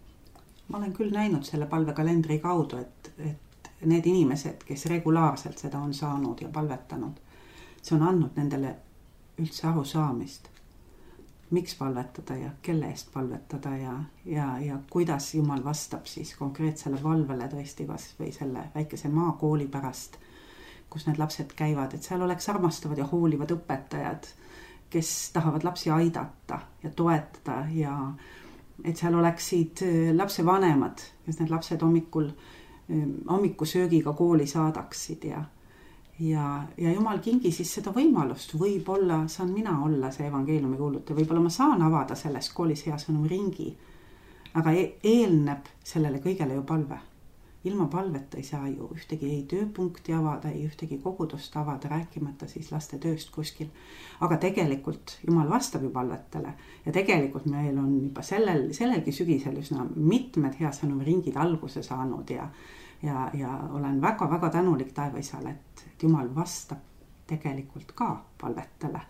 Ma olen küll näinud selle palvekalendri kaudu, et, et need inimesed, kes regulaarselt seda on saanud ja palvetanud, see on andnud nendele üldse aru saamist. Miks palvetada ja kelle eest palvetada ja, ja, ja kuidas Jumal vastab siis konkreetsele palvele tõesti kas või selle väikese maakooli pärast, kus need lapsed käivad, et seal oleks armastavad ja hoolivad õpetajad, kes tahavad lapsi aidata ja toetada ja et seal oleksid lapsevanemad, kes need lapsed hommikul, hommikusöögiga kooli saadaksid ja, ja, ja Jumal kingi siis seda võimalust. Võib-olla saan mina olla see evangeeliumi kuulutaja, võib-olla ma saan avada selles koolis hea sõnumi ringi, aga eelneb sellele kõigele ju palve. Ilma palveta ei saa ju ühtegi ei tööpunkti avada, ei ühtegi kogudust avada, rääkimata siis laste tööst kuskil. Aga tegelikult Jumal vastab ju palvetele ja tegelikult meil on juba sellel, sellelgi sügisel üsna mitmed hea sõnumi ringid alguse saanud ja, ja, ja olen väga-väga tänulik taevaisale, et, et Jumal vastab tegelikult ka palvetele.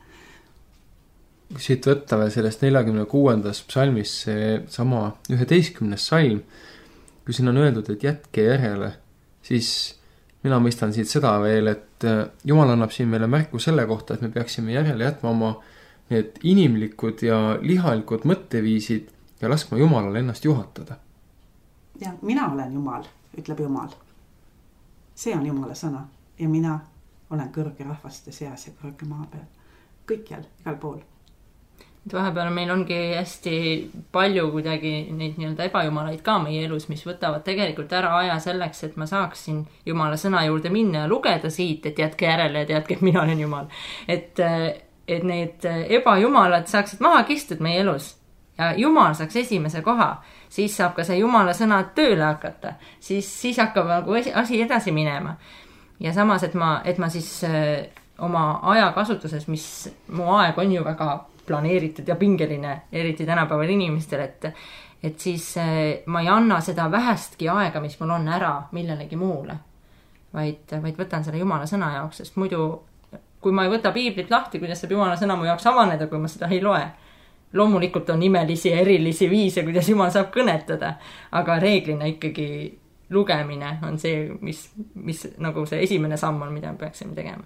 Siit võtta veel sellest neljakümne kuuendas psalmis see sama üheteistkümnes salm, kui siin on öeldud, et jätke järele, siis mina mõistan siit seda veel, et Jumal annab siin meile märku selle kohta, et me peaksime järele jätma oma need inimlikud ja lihalikud mõtteviisid ja laskma Jumalal ennast juhatada. Ja mina olen Jumal, ütleb Jumal. See on Jumala sõna ja mina olen kõrge rahvaste seas ja kõrge maa peal. Kõikjal, igal pool. Vahepeal meil ongi hästi palju kuidagi neid nii-öelda ebajumalaid ka meie elus, mis võtavad tegelikult ära aja selleks, et ma saaksin Jumala sõna juurde minna ja lugeda siit, et jätke järele ja teadke, et mina olen Jumal. Et, et need ebajumalad saaksid maha kistud meie elus ja Jumal saaks esimese koha, siis saab ka see Jumala sõna tööle hakata, siis, siis hakkab nagu asi edasi minema. Ja samas, et ma, et ma siis oma aja kasutuses, mis mu aeg on ju väga planeeritud ja pingeline, eriti tänapäeval inimestel, et, et siis ma ei anna seda vähestki aega, mis mul on ära millelegi muule, vaid, vaid võtan selle Jumala sõna jaoks, sest muidu, kui ma ei võta piiblit lahti, kuidas saab Jumala sõna mu jaoks avaneda, kui ma seda ei loe. Loomulikult on imelisi ja erilisi viise, kuidas Jumal saab kõnetada, aga reeglina ikkagi lugemine on see, mis, mis nagu see esimene samm on, mida me peaksime tegema.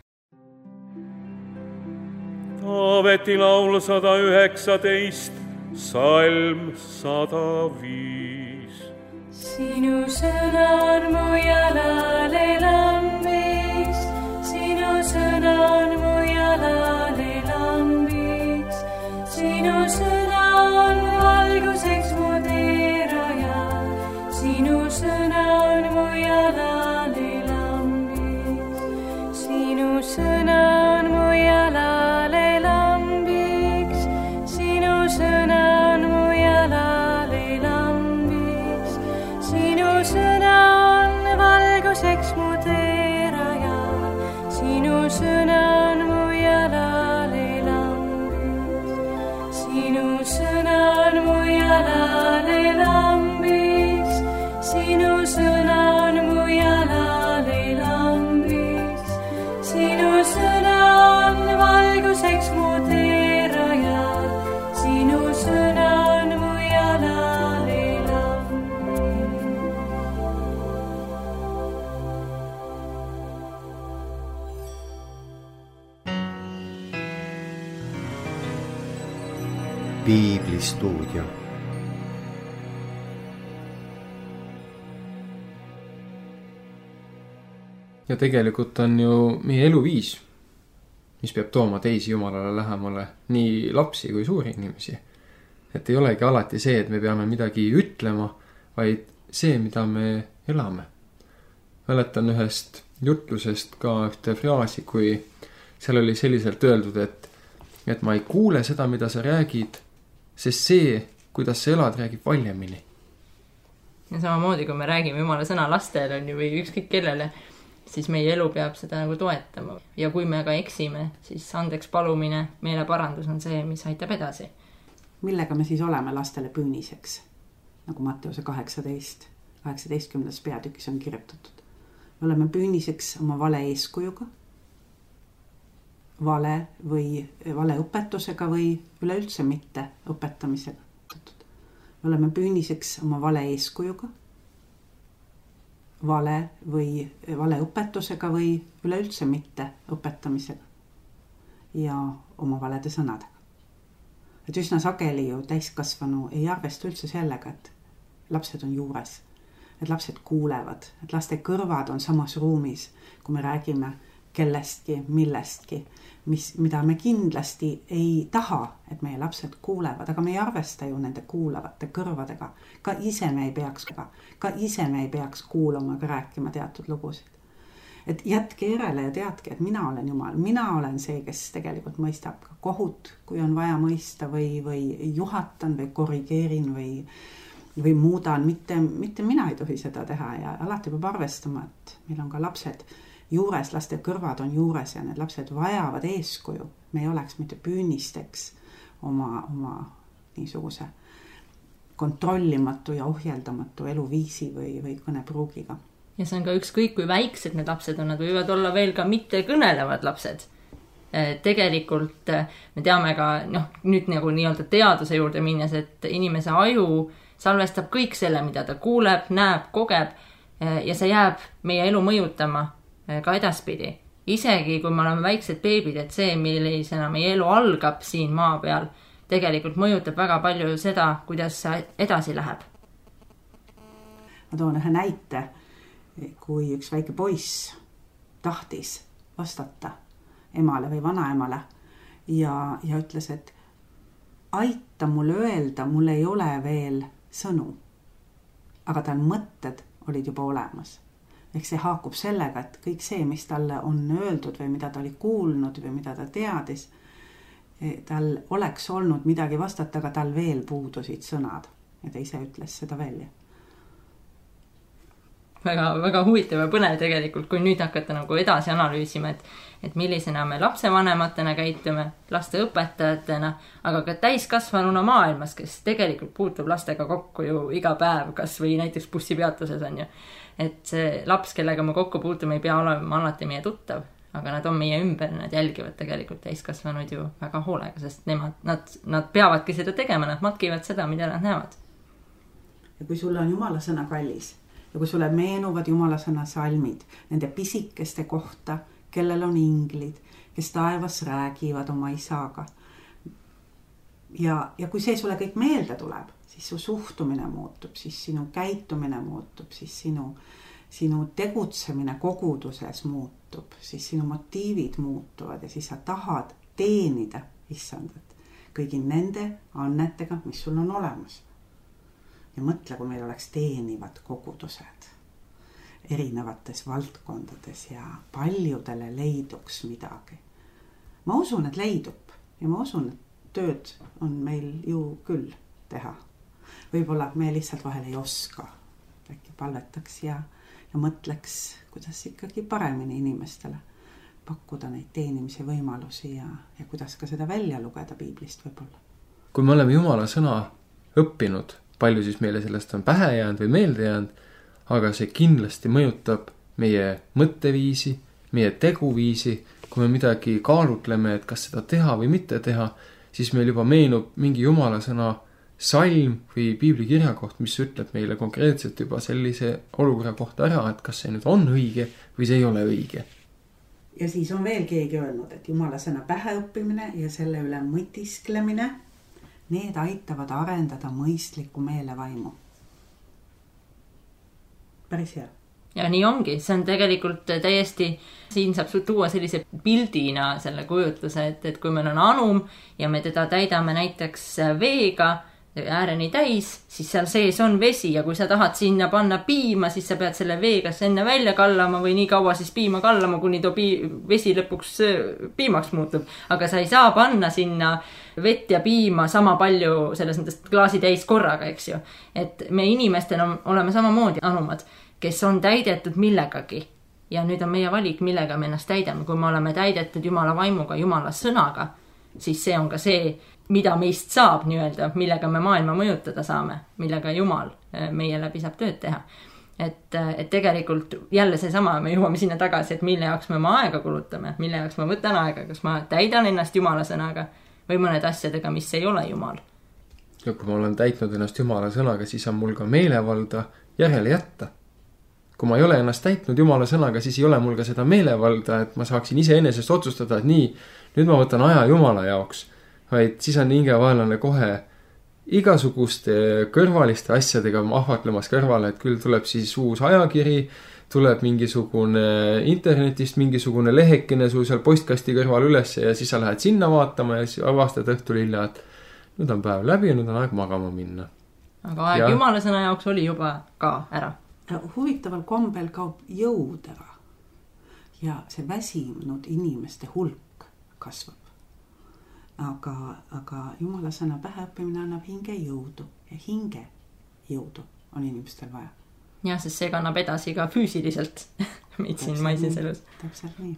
Taaveti laul sada üheksateist, salm sada viis. Sinu sõna on mu jalale lambiks, sinu sõna on mu jalale lambiks, sinu sõna on valguseks mu teeraja, sinu sõna on mu jalale lambiks, sinu sõna on mu jalale valguseks mu teeraja, sinu sõna on mu jalale lambiks, sinu sõna on mu jalale lambiks, sinu sõna on mu jalale lambiks, sinu sõna on valguseks mu teeraja, sinu sõna on mu jalale Piiblistuudio. Ja tegelikult on ju meie eluviis, mis peab tooma teisi Jumalale lähemale, nii lapsi kui suuri inimesi. Et ei olegi alati see, et me peame midagi ütlema, vaid see, mida me elame. Mäletan ühest jutlusest ka ühte fraasi, kui seal oli selliselt öeldud, et, et ma ei kuule seda, mida sa räägid, sest see, kuidas sa elad, räägib valjemini. Ja samamoodi, kui me räägime Jumala sõna lastele on ju, või ükskõik kellele, siis meie elu peab seda nagu toetama. Ja kui me ka eksime, siis andeks palumine, meeleparandus on see, mis aitab edasi. Millega me siis oleme lastele püüniseks? Nagu Matteuse kaheksateist, kaheksateistkümnes peatükis on kirjutatud. Me oleme püüniseks oma vale eeskujuga, vale või vale õpetusega või üleüldse mitte õpetamisega. Me oleme püüniseks oma vale eeskujuga, vale või vale õpetusega või üleüldse mitte õpetamisega ja oma valede sõnadega. Et üsna sageli ju täiskasvanu ei arvesta üldse sellega, et lapsed on juures, et lapsed kuulevad, et laste kõrvad on samas ruumis, kui me räägime kellestki, millestki, mis, mida me kindlasti ei taha, et meie lapsed kuulevad, aga me ei arvesta ju nende kuulavate kõrvadega. Ka ise me ei peaks, ka ise me ei peaks kuulama ega rääkima teatud lugusid. Et jätke järele ja teadke, et mina olen Jumal, mina olen see, kes tegelikult mõistab ka kohut, kui on vaja mõista või, või juhatan või korrigeerin või, või muudan, mitte, mitte mina ei tohi seda teha ja alati peab arvestama, et meil on ka lapsed juures, laste kõrvad on juures ja need lapsed vajavad eeskuju. Me ei oleks mitte püünisteks oma, oma niisuguse kontrollimatu ja ohjeldamatu eluviisi või, või kõnepruugiga. Ja see on ka ükskõik, kui väiksed need lapsed on, nad võivad olla veel ka mitte kõnelevad lapsed. Tegelikult me teame ka, noh, nüüd nagu nii-öelda teaduse juurde minnes, et inimese aju salvestab kõik selle, mida ta kuuleb, näeb, kogeb ja see jääb meie elu mõjutama ka edaspidi. isegi kui me oleme väiksed beebid, et see, millisena meie elu algab siin maa peal, tegelikult mõjutab väga palju seda, kuidas see edasi läheb. Ma toon ühe näite, kui üks väike poiss tahtis vastata emale või vanaemale ja, ja ütles, et aita mulle öelda, mul ei ole veel sõnu. Aga tal mõtted olid juba olemas. Ehk see haakub sellega, et kõik see, mis talle on öeldud või mida ta oli kuulnud või mida ta teadis, tal oleks olnud midagi vastata, aga tal veel puudusid sõnad ja ta ise ütles seda välja. Väga, väga huvitav ja põnev tegelikult, kui nüüd hakata nagu edasi analüüsima, et, et millisena me lapsevanematena käitume, laste õpetajatena, aga ka täiskasvanuna maailmas, kes tegelikult puutub lastega kokku ju iga päev, kas või näiteks bussipeatuses on ju. Et see laps, kellega me kokku puutume, ei pea olema alati meie tuttav, aga nad on meie ümber, nad jälgivad tegelikult täiskasvanud ju väga hoolega, sest nemad, nad, nad peavadki seda tegema, nad matkivad seda, mida nad näevad. Ja kui sulle on Jumala sõna kallis ja kui sulle meenuvad Jumala sõna salmid nende pisikeste kohta, kellel on inglid, kes taevas räägivad oma isaga ja, ja kui see sulle kõik meelde tuleb, siis su suhtumine muutub, siis sinu käitumine muutub, siis sinu, sinu tegutsemine koguduses muutub, siis sinu motiivid muutuvad ja siis sa tahad teenida issandat kõigi nende annetega, mis sul on olemas. Ja mõtle, kui meil oleks teenivad kogudused erinevates valdkondades ja paljudele leiduks midagi. Ma usun, et leidub ja ma usun, et tööd on meil ju küll teha. Võib-olla me lihtsalt vahel ei oska. Äkki palvetaks ja, ja mõtleks, kuidas ikkagi paremini inimestele pakkuda neid teenimise võimalusi ja, ja kuidas ka seda välja lugeda piiblist võib-olla. Kui me oleme Jumala sõna õppinud, palju siis meile sellest on pähe jäänud või meelde jäänud, aga see kindlasti mõjutab meie mõtteviisi, meie teguviisi. Kui me midagi kaalutleme, et kas seda teha või mitte teha, siis meil juba meenub mingi Jumala sõna salm või piibli kirjakoht, mis ütleb meile konkreetselt juba sellise olukorra kohta ära, et kas see nüüd on õige või see ei ole õige. Ja siis on veel keegi öelnud, et Jumala sõna pähe õppimine ja selle üle mõtisklemine, need aitavad arendada mõistliku meelevaimu. Päris hea. Ja nii ongi, see on tegelikult täiesti, siin saab tuua sellise pildina selle kujutluse, et, et kui meil on anum ja me teda täidame näiteks veega ääreni täis, siis seal sees on vesi ja kui sa tahad sinna panna piima, siis sa pead selle veega enne välja kallama või nii kaua siis piima kallama, kuni too pii, vesi lõpuks piimaks muutub. Aga sa ei saa panna sinna vett ja piima sama palju selles mõttes klaasi täis korraga, eks ju. Et me inimestel on, oleme samamoodi anumad, kes on täidetud millegagi. Ja nüüd on meie valik, millega me ennast täidame. Kui me oleme täidetud Jumala vaimuga, Jumala sõnaga, siis see on ka see, mida meist saab nii-öelda, millega me maailma mõjutada saame, millega Jumal meie läbi saab tööd teha. Et, et tegelikult jälle see sama, me jõuame sinna tagasi, et mille jaoks me oma aega kulutame, mille jaoks ma võtan aega, kas ma täidan ennast Jumala sõnaga või mõned asjadega, mis ei ole Jumal. Ja kui ma olen täitnud ennast Jumala sõnaga, siis on mul ka meelevalda järele jätta. Kui ma ei ole ennast täitnud Jumala sõnaga, siis ei ole mul ka seda meelevalda, et ma saaksin ise enesest otsustada, et nii, nüüd ma võtan aja Jumala jaoks. Vaid siis on hingevaenlane kohe igasuguste kõrvaliste asjadega ahvatlemas kõrvale, et küll tuleb siis uus ajakiri, tuleb mingisugune internetist, mingisugune lehekene sul seal postkasti kõrval üles ja siis sa lähed sinna vaatama ja siis avastad õhtul hilja, et nüüd on päev läbi ja nüüd on aeg magama minna. Aga aeg ja Jumala sõna jaoks oli juba ka ära. Huvitaval kombel kaob jõud ära ja see väsinud inimeste hulk kasvab. Aga, aga Jumala sõna päheõppimine annab hinge jõudu ja hinge jõudu on inimestel vaja. Ja, sest see kannab edasi ka füüsiliselt meid siin maises elus. Täpselt nii.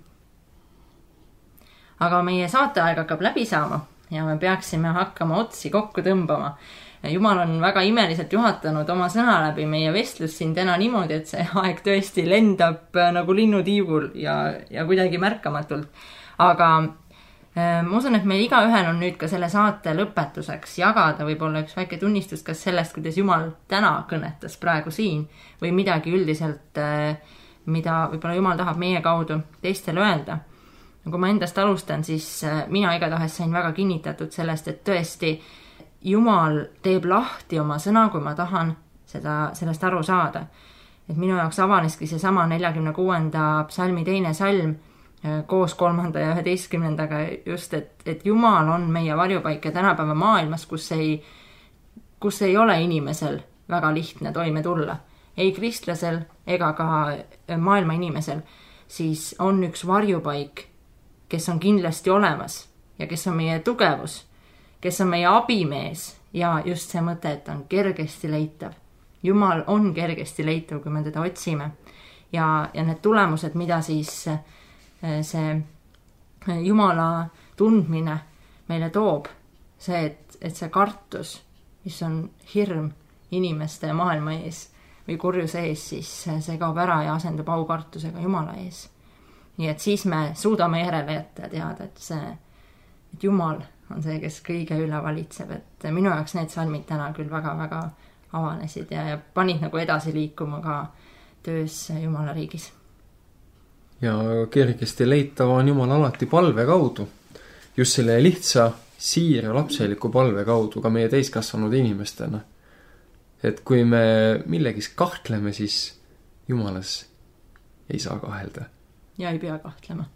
Aga meie saateaeg hakkab läbi saama ja me peaksime hakkama otsi kokku tõmbama. Jumal on väga imeliselt juhatanud oma sõna läbi meie vestlus siin täna niimoodi, et see aeg tõesti lendab nagu linnutiivul ja, ja kuidagi märkamatult. Aga ma usun, et meil igaühel on nüüd ka selle saate lõpetuseks jagada võib-olla üks väike tunnistus kas sellest, kuidas Jumal täna kõnetas praegu siin või midagi üldiselt mida võib-olla Jumal tahab meie kaudu teistele öelda. Kui ma endast alustan, siis mina igatahes sain väga kinnitatud sellest, et tõesti Jumal teeb lahti oma sõna, kui ma tahan seda, sellest aru saada. Et minu jaoks avaneski see sama neljakümne kuuenda psalmi teine salm koos kolmanda ja üheteistkümnendaga just, et, et Jumal on meie varjupaik ja tänapäeva maailmas, kus ei, kus ei ole inimesel väga lihtne toime tulla. Ei kristlasel ega ka maailma inimesel, siis on üks varjupaik, kes on kindlasti olemas ja kes on meie tugevus, kes on meie abimees ja just see mõte, et on kergesti leitav. Jumal on kergesti leitav, kui me teda otsime ja, ja need tulemused, mida siis see Jumala tundmine meile toob, see, et, et see kartus, mis on hirm inimeste ja maailma ees või kurjuse ees, siis see kaob ära ja asendub aukartusega Jumala ees. Nii et siis me suudame järele jätta ja teada, et see, et Jumal on see, kes kõige üle valitseb, et minu jaoks need salmid täna küll väga-väga avanesid ja, ja panid nagu edasi liikuma ka töös Jumala riigis. Ja kergesti leitav on Jumal alati palve kaudu. Just selle lihtsa, siira lapseliku palve kaudu ka meie täiskasvanud inimestena. Et kui me millegis kahtleme, siis Jumalas ei saa kahelda. Ja ei pea kahtlema.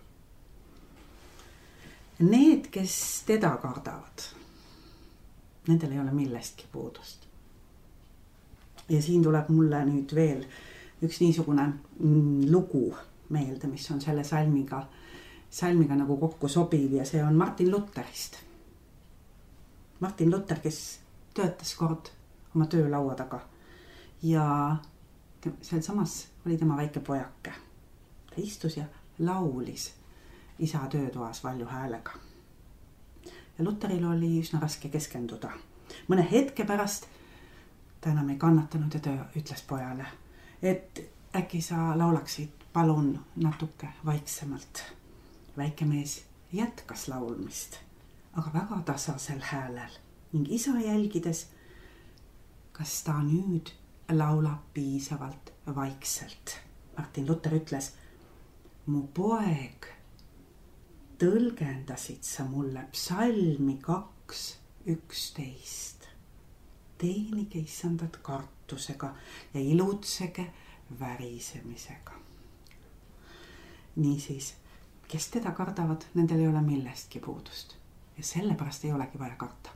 Need, kes teda kardavad, nendel ei ole millestki puudust. Ja siin tuleb mulle nüüd veel üks niisugune lugu meelde, mis on selle salmiga, salmiga nagu kokku sobiv ja see on Martin Lutherist. Martin Luther, kes töötas kord oma töölaua taga ja seal samas oli tema väike pojake. Ta istus ja laulis isa töötoas valju häälega. Ja Lutheril oli üsna raske keskenduda. Mõne hetke pärast ta enam ei kannatanud ja ta ütles pojale, et äkki sa laulaksid palun natuke vaiksemalt. Väike mees jätkas laulmist, aga väga tasasel häälel ning isa jälgides, kas ta nüüd laulab piisavalt vaikselt. Martin Luther ütles, mu poeg, tõlgendasid sa mulle psalmi kaks üksteist. Teenige issandat kartusega ja ilutsege värisemisega. Niisiis, kes teda kardavad, nendel ei ole millestki puudust. Ja sellepärast ei olegi vaja karta.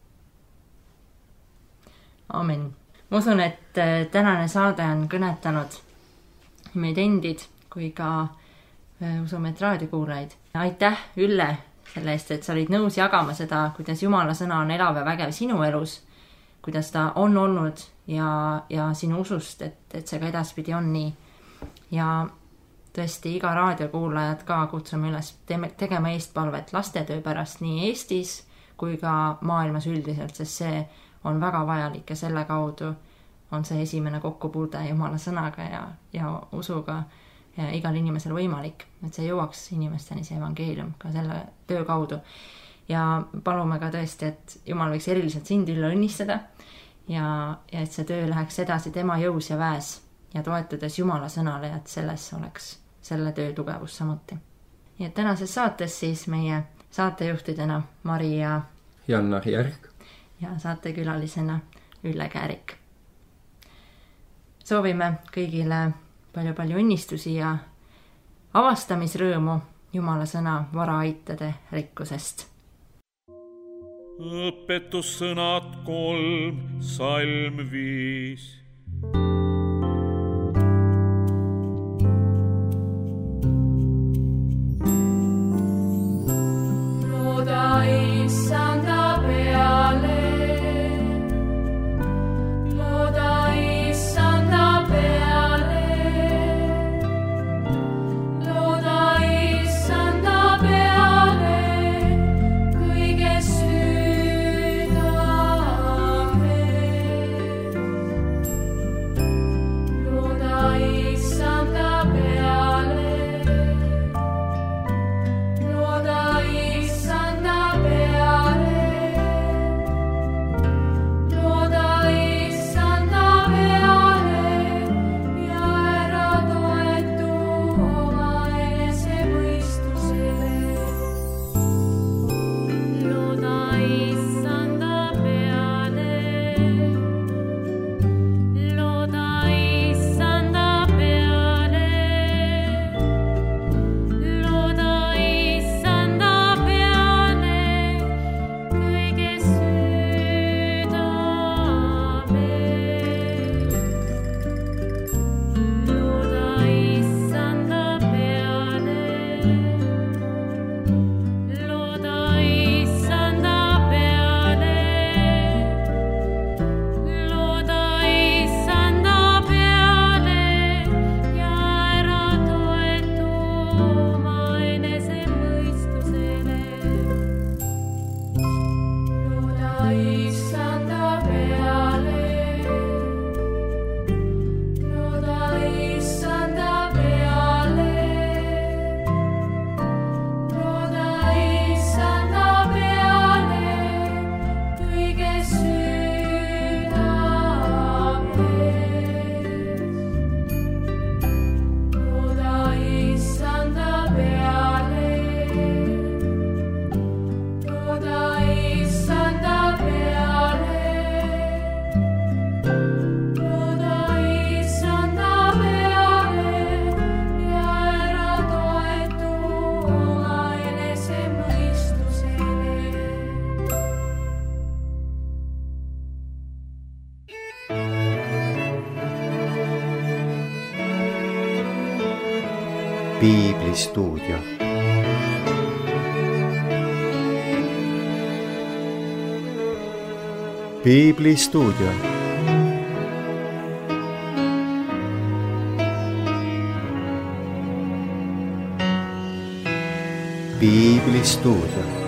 Amen. Ma usun, et tänane saade on kõnetanud meid endid kui ka usume, et raadiokuulajaid. Aitäh, Ülle, selle eest, et sa olid nõus jagama seda, kuidas Jumala sõna on elav ja vägev sinu elus, kuidas ta on olnud ja, ja sinu usust, et, et see ka edaspidi on nii. Ja tõesti iga raadiokuulajad ka kutsume üles tegema eestpalvet lastetöö pärast nii Eestis kui ka maailmas üldiselt, sest see on väga vajalik ja selle kaudu on see esimene kokkupuude Jumala sõnaga ja, ja usuga ja igal inimesel võimalik, et see jõuaks inimesteni see evangeelium ka selle töö kaudu. Ja palume ka tõesti, et Jumal võiks eriliselt sind üle õnnistada ja, ja et see töö läheks edasi tema jõus ja väes ja toetudes Jumala sõnale, et selles oleks selle töö tugevus samuti. Ja tänases saates siis meie saatejuhtidena Mari ja Jannar Järg ja saatekülalisena Ülle Käärik. Soovime kõigile palju-palju õnnistusi ja avastamisrõõmu Jumala sõna varaaitade rikkusest. Õpetussõnad kolm, salm viis. Piiblistuudio. Piiblistuudio. Piiblistuudio.